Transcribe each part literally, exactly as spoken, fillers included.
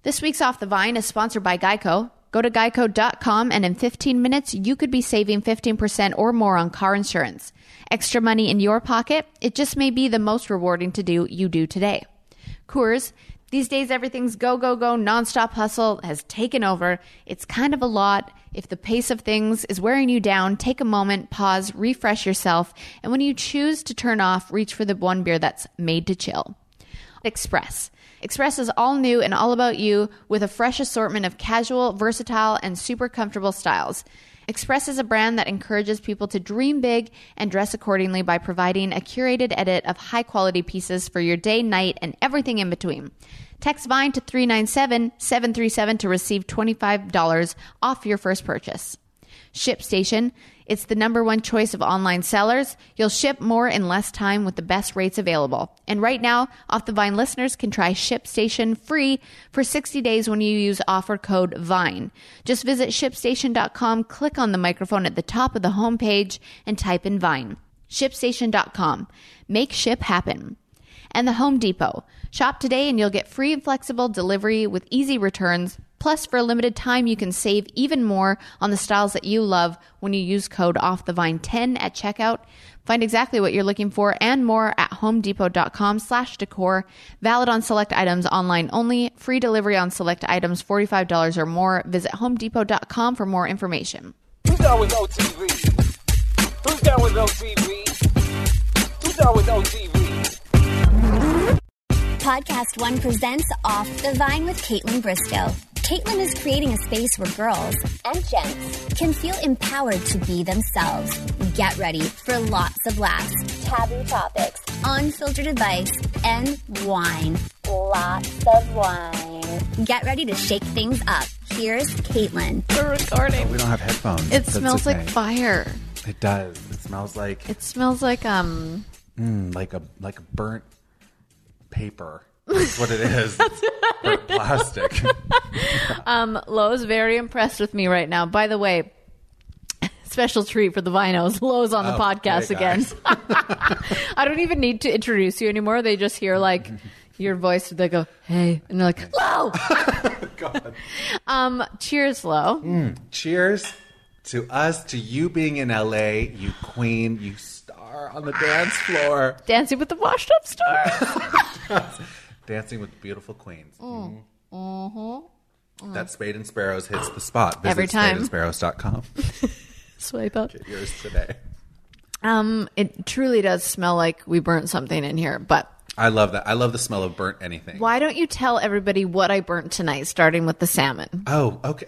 This week's Off the Vine is sponsored by Geico. Go to geico dot com and in fifteen minutes, you could be saving fifteen percent or more on car insurance. Extra money in your pocket? It just may be the most rewarding to do you do today. Coors, these days everything's go, go, go, nonstop hustle has taken over. It's kind of a lot. If the pace of things is wearing you down, take a moment, pause, refresh yourself, and when you choose to turn off, reach for the one beer that's made to chill. Express. Express is all new and all about you with a fresh assortment of casual, versatile, and super comfortable styles. Express is a brand that encourages people to dream big and dress accordingly by providing a curated edit of high-quality pieces for your day, night, and everything in between. Text VINE to three nine seven, seven three seven to receive twenty-five dollars off your first purchase. ShipStation. It's the number one choice of online sellers. You'll ship more in less time with the best rates available. And right now, Off the Vine listeners can try ShipStation free for sixty days when you use offer code VINE. Just visit ship station dot com, click on the microphone at the top of the homepage, and type in VINE. ship station dot com. Make ship happen. And the Home Depot. Shop today and you'll get free and flexible delivery with easy returns. Plus, for a limited time, you can save even more on the styles that you love when you use code off the vine ten at checkout. Find exactly what you're looking for and more at homedepot.com slash decor. Valid on select items online only. Free delivery on select items forty-five dollars or more. Visit homedepot dot com for more information. Who's down with O T V? Who's down with O T V? Who's down with O T V? Podcast One presents Off the Vine with Caitlin Bristow. Caitlin is creating a space where girls and gents can feel empowered to be themselves. Get ready for lots of laughs, taboo topics, unfiltered advice, and wine. Lots of wine. Get ready to shake things up. Here's Caitlin. We're recording. Oh, we don't have headphones. It That's smells okay. like fire. It does. It smells like It smells like, um... mm, like a like a burnt paper. That's what it is. Burnt plastic. um, Lo's very impressed with me right now. By the way, special treat for the Vinos. Lo's on the Oh, podcast hey, again. guys. I don't even need to introduce you anymore. They just hear like your voice. They go, hey. And they're like, Lo! God. Um, cheers, Lo. Mm, cheers to us, to you being in L A, you queen, you star on the dance floor. Dancing with the washed up stars. Dancing with beautiful queens. Mm. Mm-hmm. That Spade and Sparrows hits the spot. Visit Every time. spade and sparrows dot com. Swipe up. Get yours today. Um, it truly does smell like we burnt something in here, but I love that. I love the smell of burnt anything. why don't you tell everybody what I burnt tonight, starting with the salmon? Oh, okay.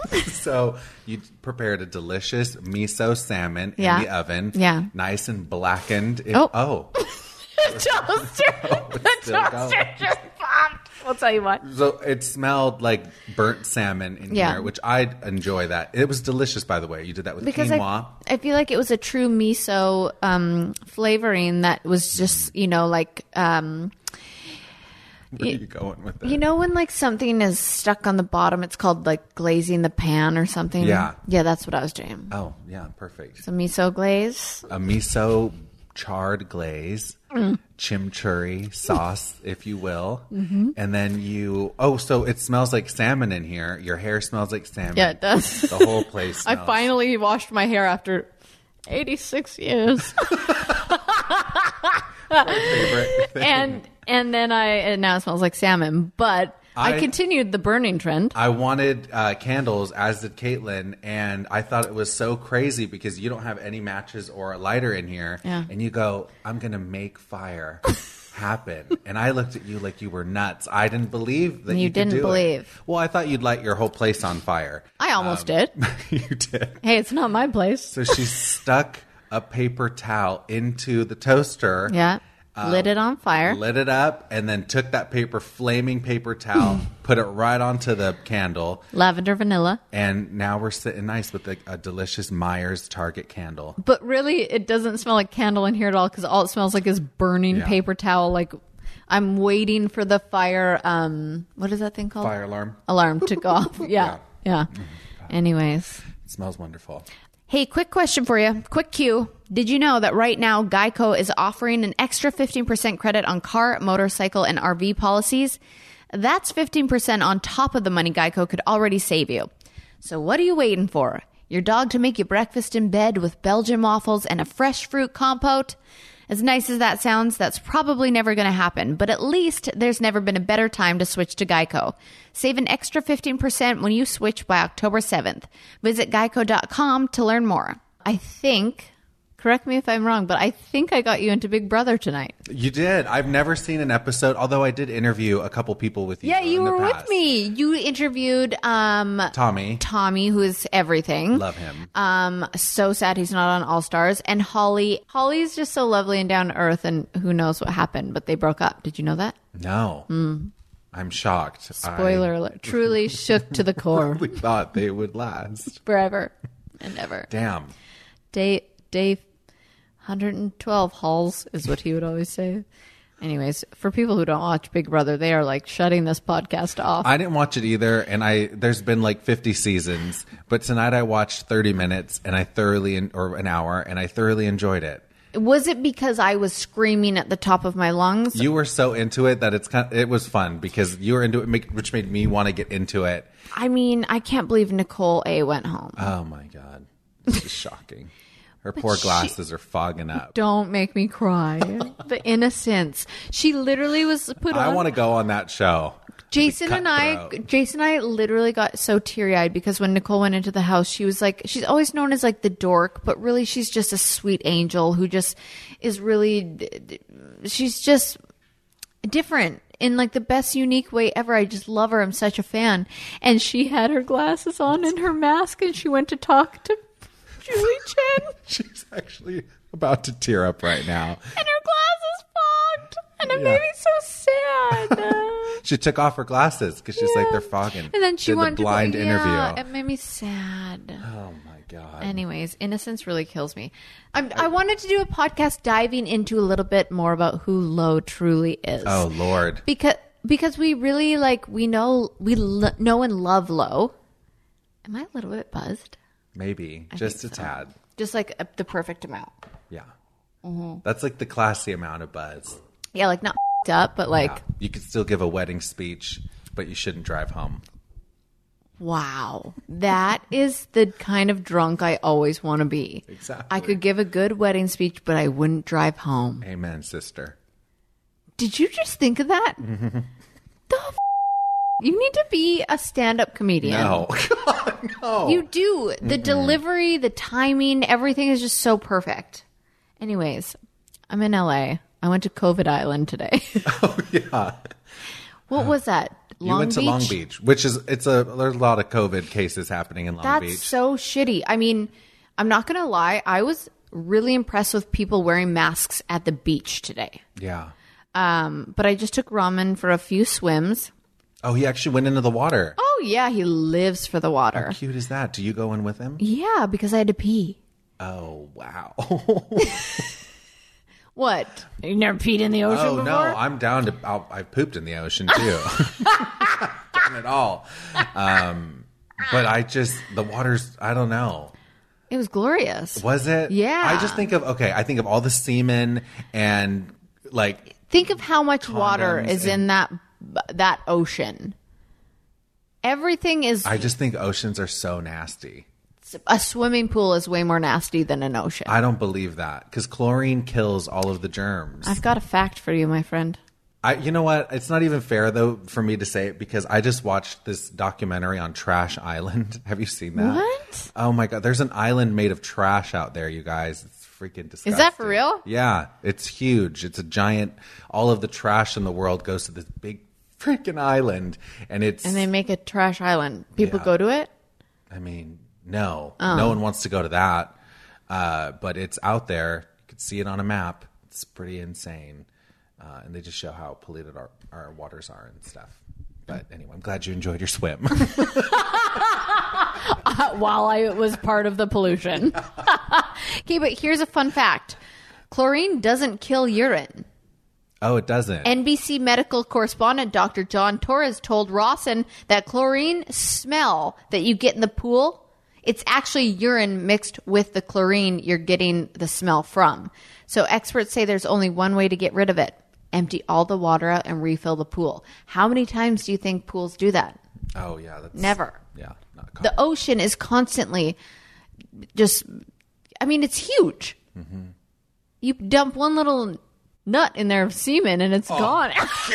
So you prepared a delicious miso salmon Yeah. in the oven. Yeah. Nice and blackened. It, Oh. oh. Toaster. the still toaster going. just popped. I'll tell you what. So it smelled like burnt salmon in Yeah. here, which I enjoy that. It was delicious, by the way. You did that with Because quinoa. I, I feel like it was a true miso um, flavoring that was just, you know, like, um, Where are you going with that? you know, when like something is stuck on the bottom, it's called like glazing the pan or something. Yeah. Yeah, that's what I was doing. Oh, yeah, perfect. Some miso glaze. A miso charred glaze, Mm. chimichurri sauce, if you will. Mm-hmm. And then you, oh, so it smells like salmon in here. Your hair smells like salmon. Yeah, it does. The whole place I smells. finally washed my hair after eighty-six years. favorite thing. and and then I and now it smells like salmon. But I, I- continued the burning trend. I wanted uh, candles, as did Caitlin, and I thought it was so crazy because you don't have any matches or a lighter in here. Yeah. And you go, I'm going to make fire happen. And I looked at you like you were nuts. I didn't believe that you, You could didn't do it. believe. Well, I thought you'd light your whole place on fire. I almost Um, did. You did. Hey, it's not my place. So she stuck a paper towel into the toaster. Yeah. um, Lit it on fire. Lit it up, and then took that paper, flaming paper towel, put it right onto the candle. Lavender vanilla. And now we're sitting nice with a, a delicious Myers Target candle. But really, it doesn't smell like candle in here at all because all it smells like is burning Yeah. paper towel. Like I'm waiting for the fire. Um, what is that thing called? Fire alarm. Alarm to go off. Yeah. Yeah. Anyways. It smells wonderful. Hey, quick question for you. Quick cue. Did you know that right now Geico is offering an extra fifteen percent credit on car, motorcycle, and R V policies? That's fifteen percent on top of the money Geico could already save you. So what are you waiting for? Your dog to make you breakfast in bed with Belgian waffles and a fresh fruit compote? As nice as that sounds, that's probably never going to happen, but at least there's never been a better time to switch to Geico. Save an extra fifteen percent when you switch by October seventh. Visit geico dot com to learn more. I think, correct me if I'm wrong, but I think I got you into Big Brother tonight. You did. I've never seen an episode, although I did interview a couple people with you. Yeah, you in the were past. with me. You interviewed um, Tommy. Tommy, who is everything. Love him. Um, so sad he's not on All Stars. And Holly. Holly's just so lovely and down to earth, and who knows what happened, but they broke up. Did you know that? No. Mm. I'm shocked. Spoiler I alert. Truly shook to the core. We thought they would last. Forever and ever. Damn. Day, day one hundred twelve halls is what he would always say. Anyways, for people who don't watch Big Brother, they are like shutting this podcast off. I didn't watch it either, and I there's been like fifty seasons, but tonight I watched thirty minutes, and I thoroughly, or an hour, and I thoroughly enjoyed it. Was it because I was screaming at the top of my lungs? You were so into it that it's kind of, it was fun because you were into it, make- which made me want to get into it. I mean, I can't believe Nicole A. went home. Oh my God. This is shocking. Her poor she- glasses are fogging up. Don't make me cry. The innocence. She literally was put on. I want to go on that show. Jason and I, Cutthroat. Jason and I literally got so teary-eyed because when Nicole went into the house, she was like, she's always known as like the dork, but really she's just a sweet angel who just is really, she's just different in like the best unique way ever. I just love her. I'm such a fan. And she had her glasses on and her mask and she went to talk to Julie Chen. She's actually about to tear up right now. And her glasses fogged. And it Yeah. made me so sad. She took off her glasses because she's like, they're fogging. And then she Did went the blind to go, interview. yeah, it made me sad. Oh my God. Anyways, innocence really kills me. I'm, I wanted to do a podcast diving into a little bit more about who Lo truly is. Oh Lord. because because we really like we know we lo- know and love Lo. Am I a little bit buzzed? Maybe. Just a think so. tad. Just like a, the perfect amount. Yeah. Mm-hmm. That's like the classy amount of buzz. Yeah, like not up, but like Yeah. You could still give a wedding speech, but you shouldn't drive home. wow, that is the kind of drunk I always want to be. Exactly. I could give a good wedding speech, but I wouldn't drive home. Amen, sister. Did you just think of that? The f- you need to be a stand-up comedian. No. God, no. You do. The delivery, the timing, everything is just so perfect. Anyways, I'm in L A. I went to COVID Island today. Oh, yeah. What was that? Long You went to Beach? Long Beach, which is, it's a, there's a lot of COVID cases happening in Long That's Beach. so shitty. I mean, I'm not going to lie. I was really impressed with people wearing masks at the beach today. Yeah. Um, but I just took Ramen for a few swims. Oh, he actually went into the water. Oh, yeah. He lives for the water. How cute is that? Do you go in with him? Yeah, because I had to pee. Oh, wow. What? You never peed in the ocean Oh, before? no. I'm down to, I'll, I've pooped in the ocean, too. Done it all. Um, but I just, the water's, I don't know. It was glorious. Was it? Yeah. I just think of, okay, I think of all the semen and like, Think of how much water Condoms is and- in that that ocean. Everything is I just think oceans are so nasty. a swimming pool is way more nasty than an ocean. I don't believe that because chlorine kills all of the germs. I've got a fact for you, my friend. I, you know what? It's not even fair though for me to say it because I just watched this documentary on Trash Island. Have you seen that? What? Oh my God! There's an island made of trash out there, you guys. It's freaking disgusting. Is that for real? Yeah, it's huge. It's a giant. All of the trash in the world goes to this big freaking island, and it's. And they make a trash island. People Yeah. go to it? I mean, no, Oh. no one wants to go to that. Uh, but it's out there. You can see it on a map. It's pretty insane. Uh, and they just show how polluted our, our waters are and stuff. But anyway, I'm glad you enjoyed your swim. While I was part of the pollution. Okay, but here's a fun fact. Chlorine doesn't kill urine. Oh, it doesn't. N B C medical correspondent Doctor John Torres told Rawson that chlorine smell that you get in the pool, it's actually urine mixed with the chlorine you're getting the smell from. So experts say there's only one way to get rid of it. empty all the water out, and refill the pool. How many times do you think pools do that? Oh, yeah. That's, Never. Yeah. Not common. The ocean is constantly just, I mean, it's huge. Mm-hmm. You dump one little nut in there of semen and it's oh, gone.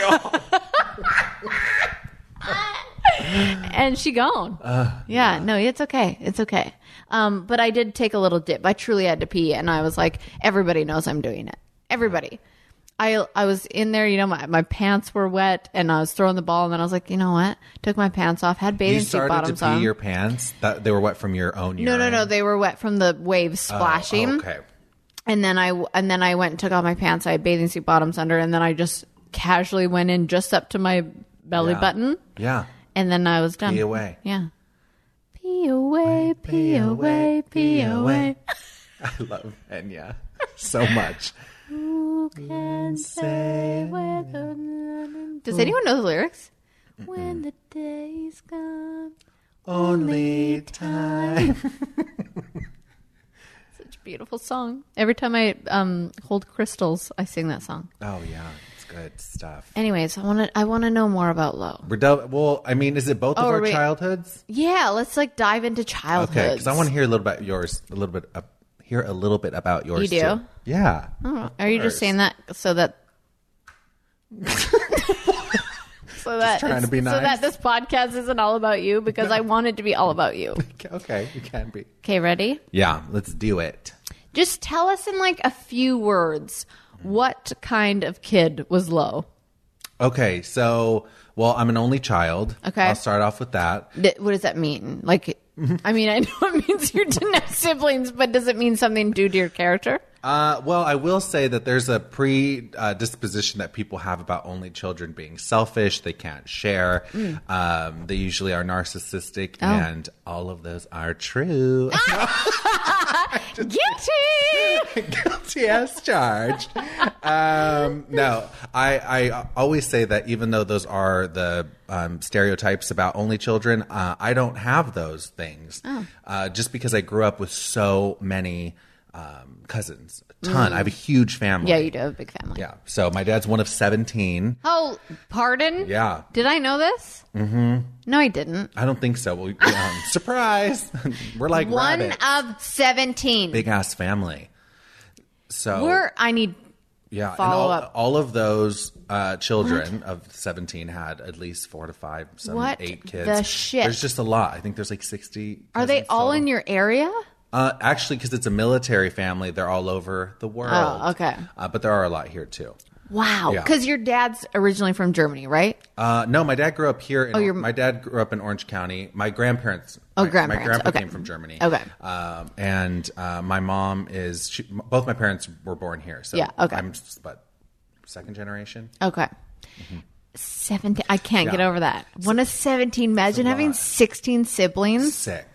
And she gone. Uh, yeah, yeah, no, it's okay. It's okay. Um, but I did take a little dip. I truly had to pee, and I was like, everybody knows I'm doing it. Everybody. I I was in there, you know, my, my pants were wet, and I was throwing the ball, and then I was like, you know what? Took my pants off, had bathing suit bottoms on. You started to pee your pants? That, they were wet from your own urine? No, no, no. They were wet from the waves splashing. Oh, okay. And then I and then I went and took off my pants. I had bathing suit bottoms under, and then I just casually went in just up to my belly yeah. button. Yeah. And then I was done. Pee away. Yeah. Pee away, pee away, pee away. I love Enya so much. Who can say whether... Does anyone know the lyrics? Mm-mm. When the day's gone, only time. Such a beautiful song. Every time I um, hold crystals, I sing that song. Oh, yeah. Good stuff. Anyways, I want to. I want to know more about Lo. We're do- well, I mean, is it both oh, of our we- childhoods? Yeah, let's like dive into childhoods. Okay, because I want to hear a little bit yours. A little bit. Uh, hear a little bit about yours. You do? Too. Yeah. Oh, are you just saying that so that? so that trying to be nice. So that this podcast isn't all about you, because I want it to be all about you. Okay, you can be. Okay, ready? Yeah, let's do it. Just tell us in like a few words. What kind of kid was Lo? Okay, so, well, I'm an only child. Okay. I'll start off with that. Th- what does that mean? Like, I mean, I know it means you didn't have siblings, but does it mean something due to your character? Uh, well, I will say that there's a predisposition that people have about only children being selfish. They can't share. Mm. Um, they usually are narcissistic, oh. and all of those are true. Guilty! Guilty as charged. Um, no, I, I always say that even though those are the um, stereotypes about only children, uh, I don't have those things. Oh. Uh, just because I grew up with so many um, cousins. A ton. Mm. I have a huge family. Yeah, you do have a big family. Yeah. So my dad's one of seventeen. Oh, pardon? Yeah. Did I know this? Mm-hmm. No, I didn't. I don't think so. We, um, surprise. We're like one rabbits. of seventeen. Big ass family. So we're. I need. Yeah, follow and all, up. all of those uh, children what? of seventeen had at least four to five, some what eight kids. The shit. There's just a lot. I think there's like sixty. Are they all total. in your area? Uh, actually, because it's a military family, they're all over the world. Oh, okay. Uh, but there are a lot here too. Wow. Because yeah. your dad's originally from Germany, right? Uh, no, my dad grew up here. In, oh, your... My dad grew up in Orange County. My grandparents. Oh, my, grandparents. My grandpa okay. came from Germany. Okay. Um, and uh, my mom is. She, both my parents were born here. So yeah. Okay. I'm what second generation. Okay. Mm-hmm. Seventeen. I can't yeah. get over that. One of seventeen. Imagine having lot. sixteen siblings. Sick.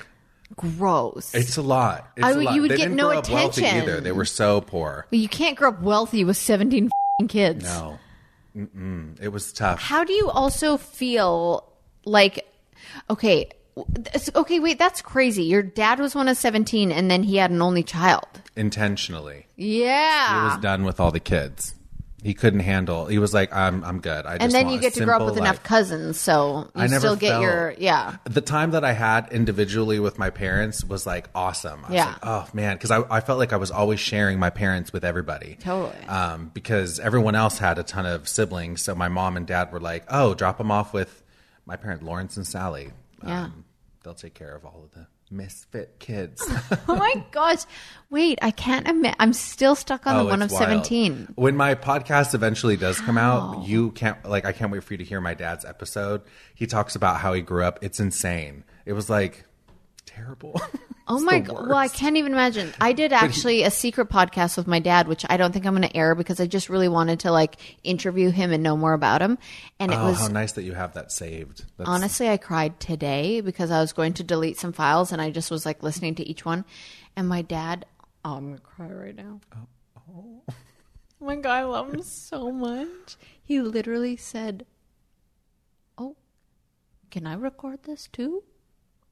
Gross. It's a lot. It's I, a lot. You would they get didn't no grow attention. Up wealthy either. They were so poor. Well, you can't grow up wealthy with seventeen kids. No. Mm-mm. It was tough. How do you also feel like, okay, okay, wait, that's crazy. Your dad was one of seventeen and then he had an only child. Intentionally. Yeah. He was done with all the kids. He couldn't handle. He was like, "I'm, I'm good." I just and then want you get a to grow up with life. enough cousins, so you I never still get felt, your yeah. The time that I had individually with my parents was like awesome. I yeah. was like, oh man, because I, I felt like I was always sharing my parents with everybody. Totally. Um, because everyone else had a ton of siblings, so my mom and dad were like, "Oh, drop them off with my parent Lawrence and Sally. Yeah. Um, they'll take care of all of the misfit kids." Oh my gosh. Wait, I can't admit. I'm still stuck on oh, the one of wild. seventeen. When my podcast eventually does come Wow. out, you can't, like, I can't wait for you to hear my dad's episode. He talks about how he grew up. It's insane. It was like terrible. Oh my god. Well, I can't even imagine. I did actually a secret podcast with my dad, which I don't think I'm going to air because I just really wanted to like interview him and know more about him. And it oh, was how nice that you have that saved. That's... Honestly, I cried today because I was going to delete some files and I just was like listening to each one. And my dad, oh, I'm going to cry right now. Oh. Oh. Oh my God, I love him so much. He literally said, "Oh, can I record this too?"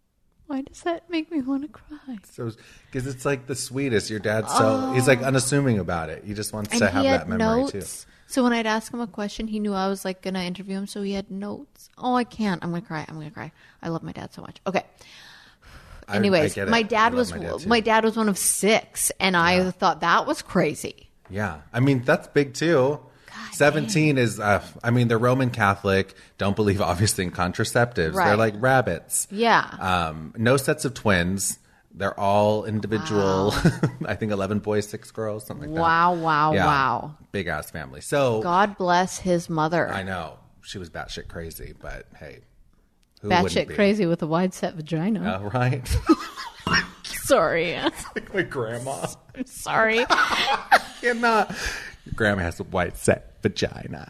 Why does that make me want to cry? So, because it's like the sweetest. Your dad's so he's like unassuming about it. He just wants And to he have had that memory notes. too. So when I'd ask him a question, he knew I was like gonna interview him, so he had notes. Oh, I can't. I'm gonna cry. I'm gonna cry. I love my dad so much. Okay. I- Anyways, I get it. my I dad love was my dad, too. my dad was one of six, and I thought that was crazy. Yeah, I mean that's big too. Seventeen is, uh, I mean, they're Roman Catholic. Don't believe obviously in contraceptives. Right. They're like rabbits. Yeah. Um, no sets of twins. They're all individual. I think eleven boys, six girls, something like that. Wow! Wow! Yeah. Wow! Big ass family. So God bless his mother. I know she was batshit crazy, but hey, who wouldn't Batshit be? crazy with a wide set vagina. Uh, right? Sorry. Like my grandma. I'm sorry. Cannot. Your grandma has a white set vagina.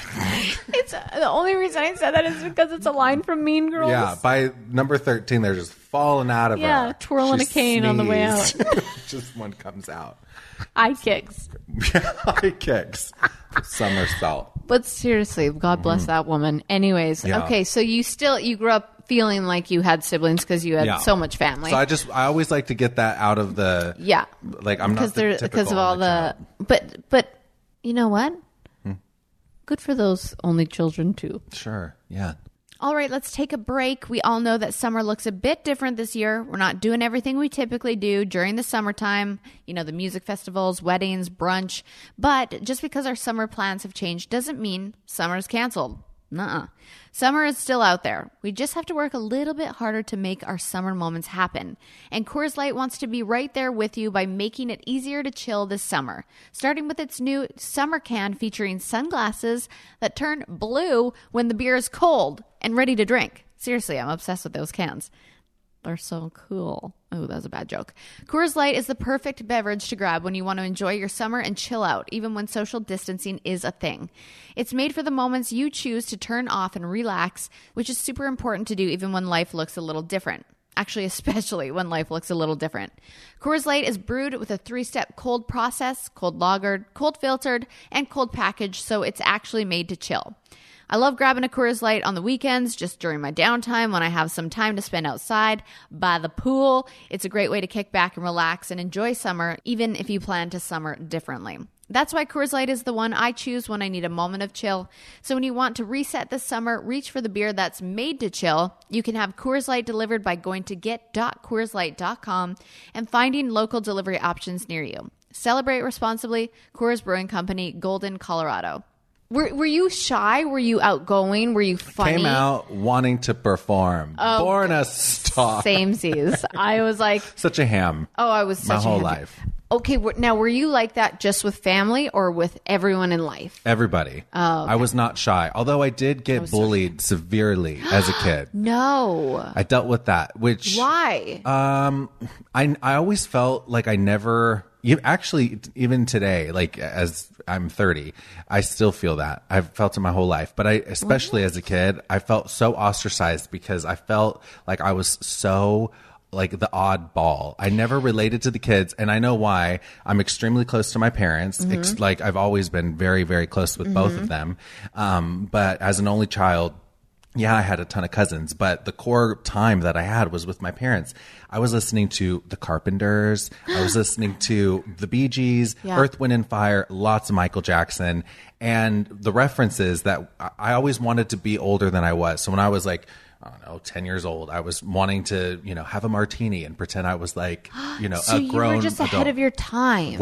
It's uh, the only reason I said that is because it's a line from Mean Girls. Yeah, by number thirteen, they're just falling out of her. Yeah, twirling She a cane on the way out. sneezed. Just one comes out. Eye kicks. High kicks. Somersault. But seriously, God bless that woman. Anyways, Mm-hmm. Yeah. okay, so you still you grew up feeling like you had siblings because you had Yeah. so much family. So I just, I always like to get that out of the, yeah, like I'm not because the there typical because of all only the child. but but you know what? Hmm. Good for those only children too. Sure, yeah. All right, let's take a break. We all know that summer looks a bit different this year. We're not doing everything we typically do during the summertime, you know, the music festivals, weddings, brunch. But just because our summer plans have changed doesn't mean summer's canceled. Nuh-uh. Summer is still out there. We just have to work a little bit harder to make our summer moments happen. And Coors Light wants to be right there with you by making it easier to chill this summer. Starting with its new summer can featuring sunglasses that turn blue when the beer is cold and ready to drink. Seriously, I'm obsessed with those cans. They're so cool. Oh, that was a bad joke. Coors Light is the perfect beverage to grab when you want to enjoy your summer and chill out, even when social distancing is a thing. It's made for the moments you choose to turn off and relax, which is super important to do even when life looks a little different. Actually, especially when life looks a little different. Coors Light is brewed with a three-step cold process, cold lagered, cold filtered, and cold packaged, so it's actually made to chill. I love grabbing a Coors Light on the weekends, just during my downtime when I have some time to spend outside by the pool. It's a great way to kick back and relax and enjoy summer, even if you plan to summer differently. That's why Coors Light is the one I choose when I need a moment of chill. So when you want to reset this summer, reach for the beer that's made to chill. You can have Coors Light delivered by going to get dot coors light dot com and finding local delivery options near you. Celebrate responsibly. Coors Brewing Company, Golden, Colorado. Were Were you shy? Were you outgoing? Were you funny? Came out wanting to perform. Oh, Born a star. Samesies. I was like, Such a ham. oh, I was such My a whole happy- life. Okay, w- now were you like that just with family or with everyone in life? Everybody. Oh, okay. I was not shy. Although I did get so bullied severely as a kid. No. I dealt with that, which Why? Um, I I always felt like I never. You actually even today, like as I'm thirty, I still feel that. I've felt it my whole life, but I especially as a kid, I felt so ostracized because I felt like I was so like the oddball. I never related to the kids, and I know why. I'm extremely close to my parents. Mm-hmm. Ex- like I've always been very very close with both of them. Um, but as an only child. Yeah, I had a ton of cousins, but the core time that I had was with my parents. I was listening to the Carpenters. I was listening to the Bee Gees, Yeah. Earth, Wind, and Fire, lots of Michael Jackson. And the references that I- I always wanted to be older than I was. So when I was like, I don't know, ten years old, I was wanting to, you know, have a martini and pretend I was like, you know, so a you grown were just ahead adult. of your time.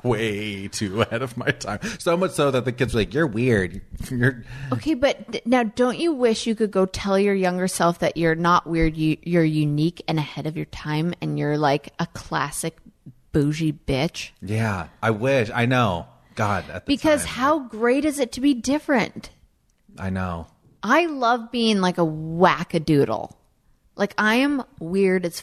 Way too ahead of my time. So much so that the kids were like, you're weird. You're Okay, but d- now don't you wish you could go tell your younger self that you're not weird, you, you're unique and ahead of your time and you're like a classic bougie bitch? Yeah, I wish. I know. God, at the Because time, how great is it to be different? I know. I love being like a wackadoodle. Like I am weird as f-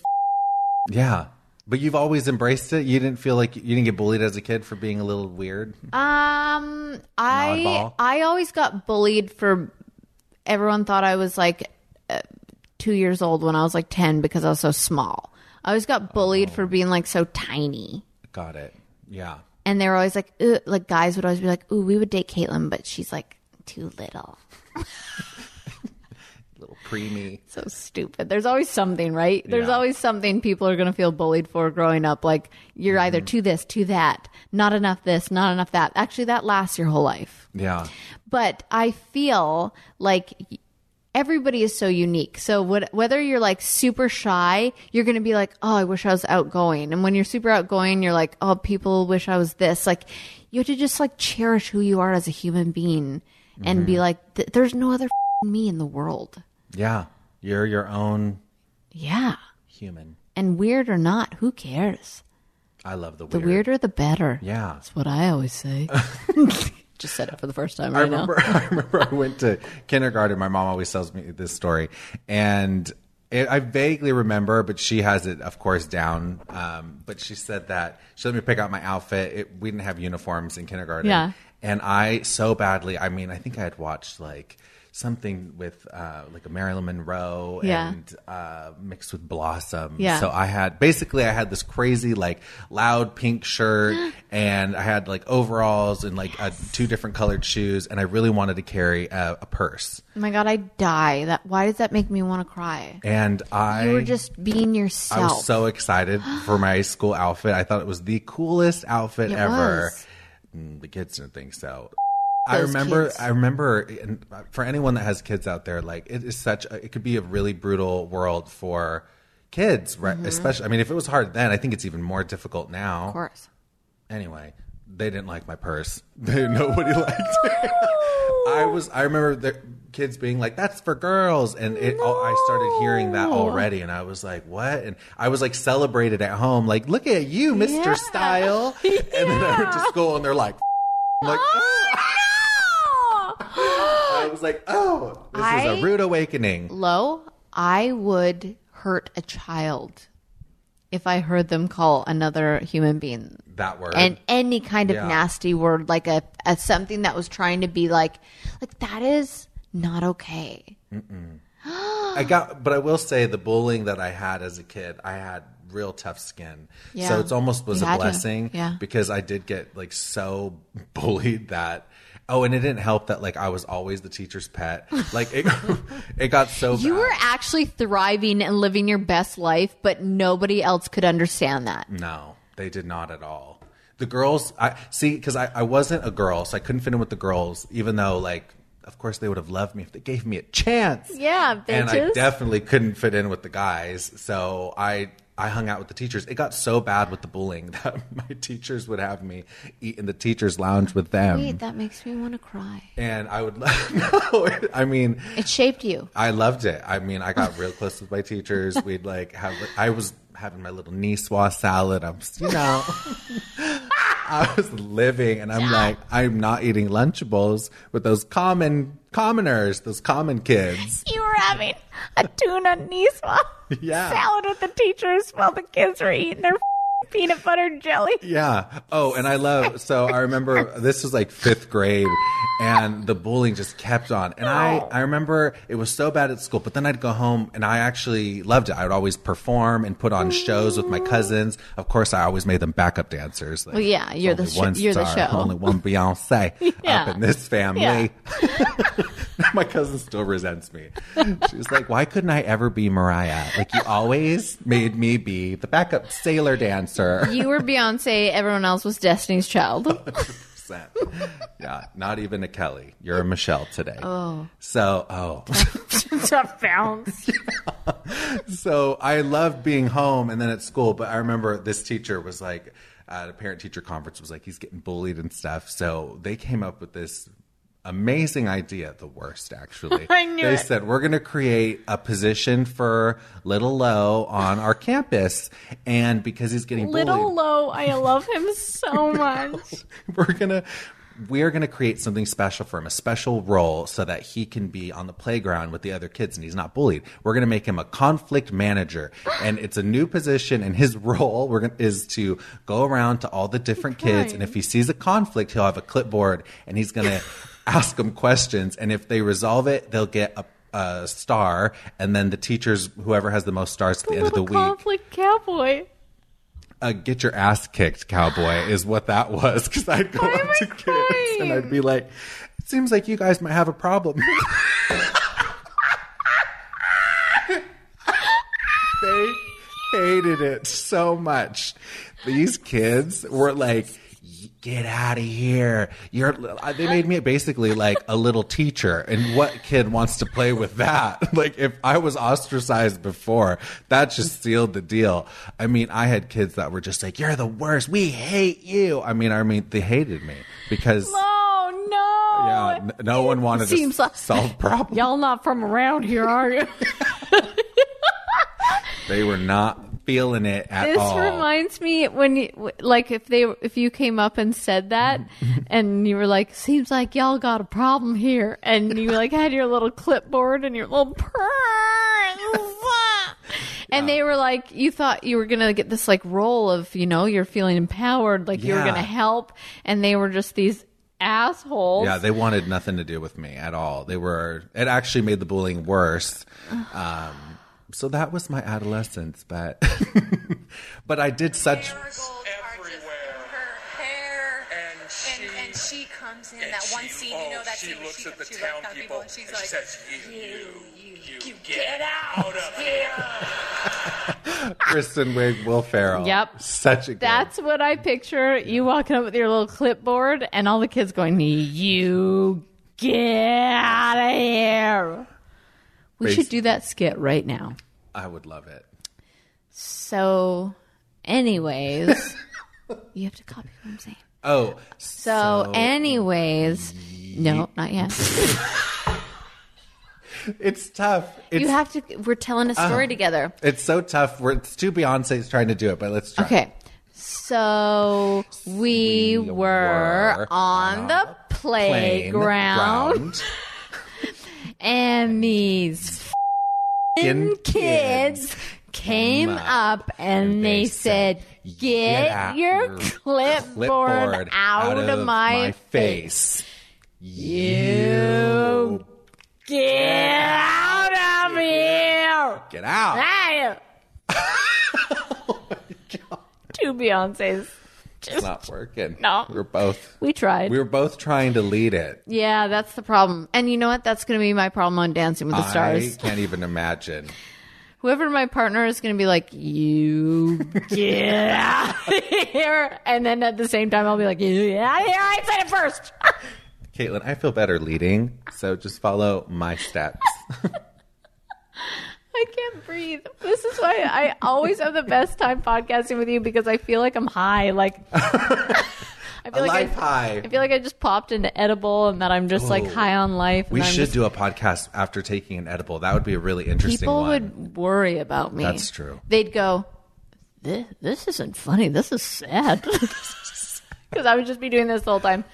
Yeah, but you've always embraced it. You didn't feel like you didn't get bullied as a kid for being a little weird. Um, I oddball? I always got bullied for. Everyone thought I was like uh, two years old when I was like ten because I was so small. I always got bullied Oh. for being like so tiny, Got it. Yeah. and they were always like, Ugh, like guys would always be like, "Ooh, we would date Caitlin, but she's like too little." Little preemie. So stupid. There's always something, right? There's Yeah. always something people are going to feel bullied for growing up. Like you're either to this, to that, not enough this, not enough that. Actually, that lasts your whole life. Yeah. But I feel like everybody is so unique. So what, whether you're like super shy, you're going to be like, oh, I wish I was outgoing. And when you're super outgoing, you're like, oh, people wish I was this. Like you have to just like cherish who you are as a human being and Mm-hmm. be like, th- there's no other f- me in the world. Yeah. You're your own Yeah. human. And weird or not, who cares? I love the weird. The weirder, the better. Yeah. That's what I always say. Just said it for the first time I right remember, now. I remember I went to kindergarten. My mom always tells me this story. And it, I vaguely remember, but she has it, of course, down. Um, but she said that she let me pick out my outfit. It, we didn't have uniforms in kindergarten. Yeah. And I so badly, I mean, I think I had watched like something with uh, like a Marilyn Monroe Yeah. and uh, mixed with Blossom. Yeah. So I had, basically I had this crazy like loud pink shirt and I had like overalls and like uh, two different colored shoes. And I really wanted to carry a, a purse. Oh my God, I die. That Why does that make me want to cry? And I... You were just being yourself. I was so excited for my school outfit. I thought it was the coolest outfit It ever. was. Mm, The kids didn't think so. I Those remember, kids. I remember, and for anyone that has kids out there, like it is such, a, it could be a really brutal world for kids, right? Especially, I mean, if it was hard then, I think it's even more difficult now. Of course. Anyway, they didn't like my purse. They, nobody liked it. I was, I remember the kids being like, that's for girls. And it, oh, I started hearing that already. And I was like, what? And I was like celebrated at home. Like, look at you, Mister Yeah. Style. And then I went to school and they're like, I'm like, I was like, oh, this I- is a rude awakening. Lo, I would hurt a child if I heard them call another human being That word. and any kind of Yeah. nasty word, like a, a something that was trying to be like, like that is not okay. I got, but I will say the bullying that I had as a kid, I had real tough skin. Yeah. So it's almost was You a had to. blessing Yeah. because I did get like so bullied that, oh, and it didn't help that like I was always the teacher's pet. Like it, it got so You bad. were actually thriving and living your best life, but nobody else could understand that. No, they did not at all. The girls, I see, because I, I wasn't a girl, so I couldn't fit in with the girls, even though like, of course, they would have loved me if they gave me a chance. Yeah, And I bitches. definitely couldn't fit in with the guys. So I I hung out with the teachers. It got so bad with the bullying that my teachers would have me eat in the teacher's lounge with them. Wait, that makes me want to cry. And I would, no, I mean, It shaped you. I loved it. I mean, I got real close with my teachers. We'd like have, I was having my little Niçoise salad. I'm, you know, I was living and I'm like, I'm not eating Lunchables with those common commoners, those common kids. You were having a tuna Niçoise Yeah. salad with the teachers while the kids were eating their peanut butter jelly. Yeah. Oh, and I love, so I remember this was like fifth grade and the bullying just kept on. And I, I remember it was so bad at school, but then I'd go home and I actually loved it. I would always perform and put on shows with my cousins. Of course, I always made them backup dancers. Like, Well, yeah, you're the only sh- one you're the star, show. Only one Beyonce Yeah. up in this family. Yeah. My cousin still resents me. She's like, why couldn't I ever be Mariah? Like, you always made me be the backup sailor dancer. You were Beyonce, everyone else was Destiny's Child. percent. Yeah, not even a Kelly. You're a Michelle today. Oh. So, oh. Tough bounce. So I loved being home and then at school, but I remember this teacher was like, at a parent-teacher conference, was like, he's getting bullied and stuff. So they came up with this amazing idea, the worst actually. I knew they it. said, we're going to create a position for Little Lo on our campus. And because he's getting Little bullied, Lo, I love him so much. we're going to we're going to create something special for him, a special role so that he can be on the playground with the other kids and he's not bullied. We're going to make him a conflict manager, and it's a new position, and his role we're going is to go around to all the different kids, and if he sees a conflict, he'll have a clipboard and he's going to ask them questions, and if they resolve it, they'll get a a star, and then the teachers, whoever has the most stars at the end of the week, conflict cowboy. uh, get your ass kicked cowboy is what that was, because I'd go Why am up I to kids crying? and I'd be like, it seems like you guys might have a problem. They hated it so much. These kids were like, get out of here. You're, they made me basically like a little teacher. And what kid wants to play with that? Like if I was ostracized before, that just sealed the deal. I mean, I had kids that were just like, you're the worst. We hate you. I mean, I mean, they hated me because... Oh, no. Yeah, n- no one wanted to Seems like- solve problems. Y'all not from around here, are you? They were not feeling it at This all. reminds me when you, like if they if you came up and said that and you were like, seems like y'all got a problem here, and you like had your little clipboard and your little and they were like, you thought you were gonna get this like role of, you know, you're feeling empowered, like you were Yeah. gonna help, and they were just these assholes. Yeah, they wanted nothing to do with me at all. They were. It actually made the bullying worse. Um, so that was my adolescence, but but I did such. Marigolds are just Everywhere. her hair, And and, she- and she comes in And that one she- scene. oh, You know that she scene where looks she, at the she town looks at people and she's and like, she says, "You, you, you, you, you get get out out of here." Kristen Wiig, Will Ferrell. Yep. Such a good. That's what I picture. You walking up with your little clipboard and all the kids going, you get out of here. We Basi- should do that skit right now. I would love it. So, anyways, you have to copy what I'm saying. Oh, So, anyways, no, not yet. it's tough. It's, You have to, we're telling a story together. it's so tough. We're, it's two Beyonce's trying to do it, but let's try. Okay. So, we, We were on the playground. Playground. And these In f***ing kids came up up and they said, get out your clipboard out of my face. You get out of here. Get out. Hey. Two Beyoncés. It's not working. No. We're both. We tried. We were both trying to lead it. Yeah, that's the problem. And you know what? That's going to be my problem on Dancing with the Stars. I can't even imagine. Whoever my partner is going to be like, you get out of here. And then at the same time, I'll be like, you get out of here. I said it first. Caitlin, I feel better leading, so just follow my steps. I can't breathe. This is why I always have the best time podcasting with you, because I feel like I'm high. Like, I A feel like life I, high. I feel like I just popped into edible and that I'm just like Ooh. high on life. We and I'm should just, do a podcast after taking an edible. That would be a really interesting People one. would worry about me. That's true. They'd go, this, this isn't funny. This is sad. Because I would just be doing this the whole time.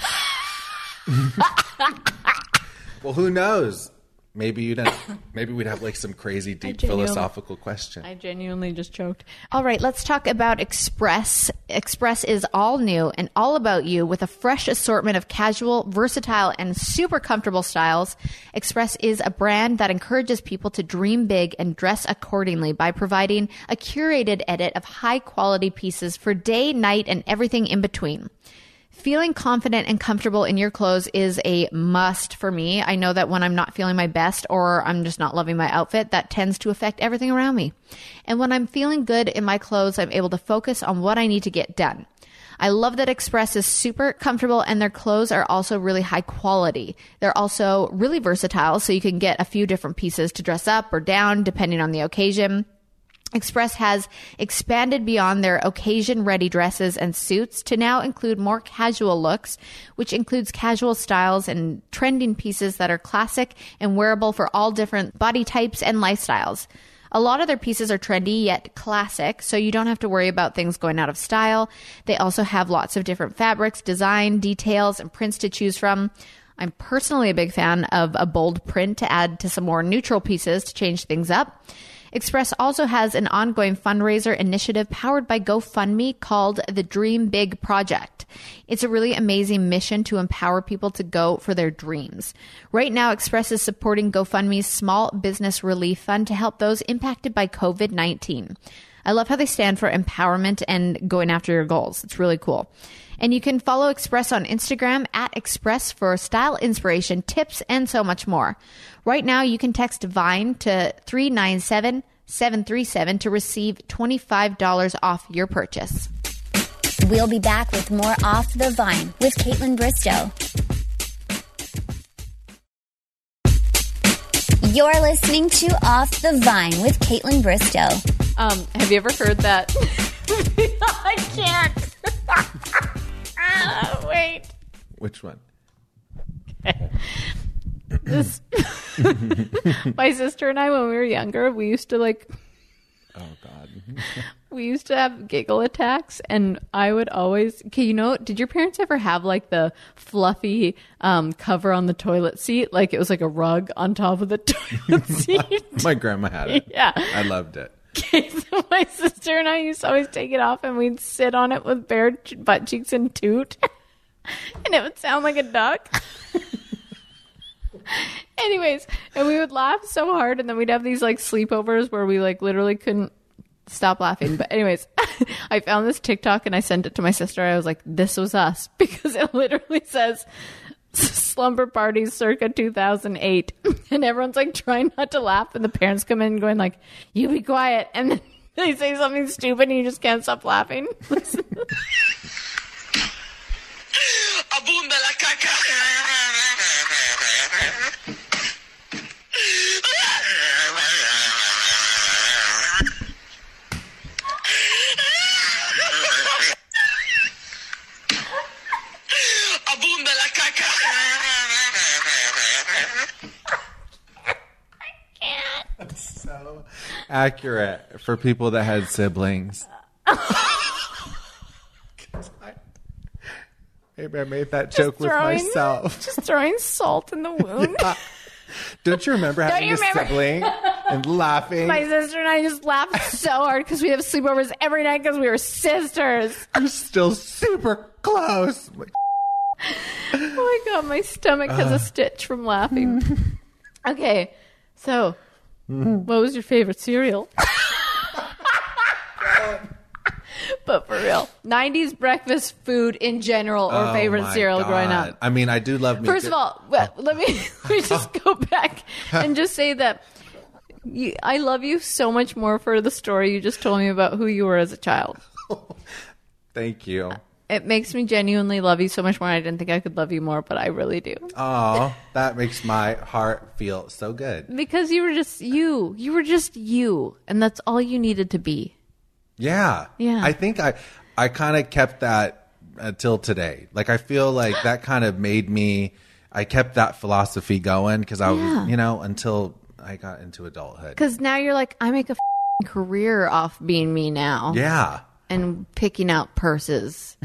Well, who knows? Maybe you'd have, maybe we'd have like some crazy deep genuinely- philosophical question. I genuinely just choked. All right, let's talk about Express. Express is all new and all about you with a fresh assortment of casual, versatile, and super comfortable styles. Express is a brand that encourages people to dream big and dress accordingly by providing a curated edit of high-quality pieces for day, night, and everything in between. Feeling confident and comfortable in your clothes is a must for me. I know that when I'm not feeling my best or I'm just not loving my outfit, that tends to affect everything around me. And when I'm feeling good in my clothes, I'm able to focus on what I need to get done. I love that Express is super comfortable and their clothes are also really high quality. They're also really versatile, so you can get a few different pieces to dress up or down depending on the occasion. Express has expanded beyond their occasion-ready dresses and suits to now include more casual looks, which includes casual styles and trending pieces that are classic and wearable for all different body types and lifestyles. A lot of their pieces are trendy yet classic, so you don't have to worry about things going out of style. They also have lots of different fabrics, design, details, and prints to choose from. I'm personally a big fan of a bold print to add to some more neutral pieces to change things up. Express also has an ongoing fundraiser initiative powered by GoFundMe called the Dream Big Project. It's a really amazing mission to empower people to go for their dreams. Right now, Express is supporting GoFundMe's Small Business Relief Fund to help those impacted by covid nineteen. I love how they stand for empowerment and going after your goals. It's really cool. And you can follow Express on Instagram at Express for style inspiration, tips, and so much more. Right now, you can text VINE to three nine seven, seven three seven to receive twenty-five dollars off your purchase. We'll be back with more Off the Vine with Caitlin Bristow. You're listening to Off the Vine with Caitlin Bristow. Um, have you ever heard that? I can't. Ah, wait. Which one? This, my sister and I, when we were younger, we used to like, Oh, God. we used to have giggle attacks, and I would always, okay, you know, did your parents ever have like the fluffy um, cover on the toilet seat? Like it was like a rug on top of the toilet seat? My grandma had it. Yeah. I loved it. Okay, so my sister and I used to always take it off, and we'd sit on it with bare ch- butt cheeks and toot, and it would sound like a duck. Anyways, and we would laugh so hard, and then we'd have these like sleepovers where we like literally couldn't stop laughing. But anyways, I found this TikTok and I sent it to my sister. I was like, this was us, because it literally says slumber parties circa two thousand eight, and everyone's like trying not to laugh, and the parents come in going like, you be quiet, and then they say something stupid and you just can't stop laughing. Abunda la caca. Abunda la caca. So accurate for people that had siblings. Maybe I made that joke with throwing- myself. Just throwing salt in the wound. Don't you remember having you a remember? sibling and laughing? My sister and I just laughed so hard because we have sleepovers every night because we were sisters. You're still super close. Oh my God, my stomach has a stitch from laughing. Okay, so what was your favorite cereal? But for real, nineties breakfast food in general, or Oh favorite my cereal growing God. up. I mean, I do love me. First of all, well, let me let me just go back and just say that you, I love you so much more for the story you just told me about who you were as a child. Thank you. It makes me genuinely love you so much more. I didn't think I could love you more, but I really do. Oh, that makes my heart feel so good. Because you were just you. You were just you. And that's all you needed to be. Yeah. Yeah. I think I, I kind of kept that until today. Like, I feel like that kind of made me, I kept that philosophy going because I Yeah. was, you know, until I got into adulthood. Because now you're like, I make a f***ing career off being me now. Yeah. And picking out purses.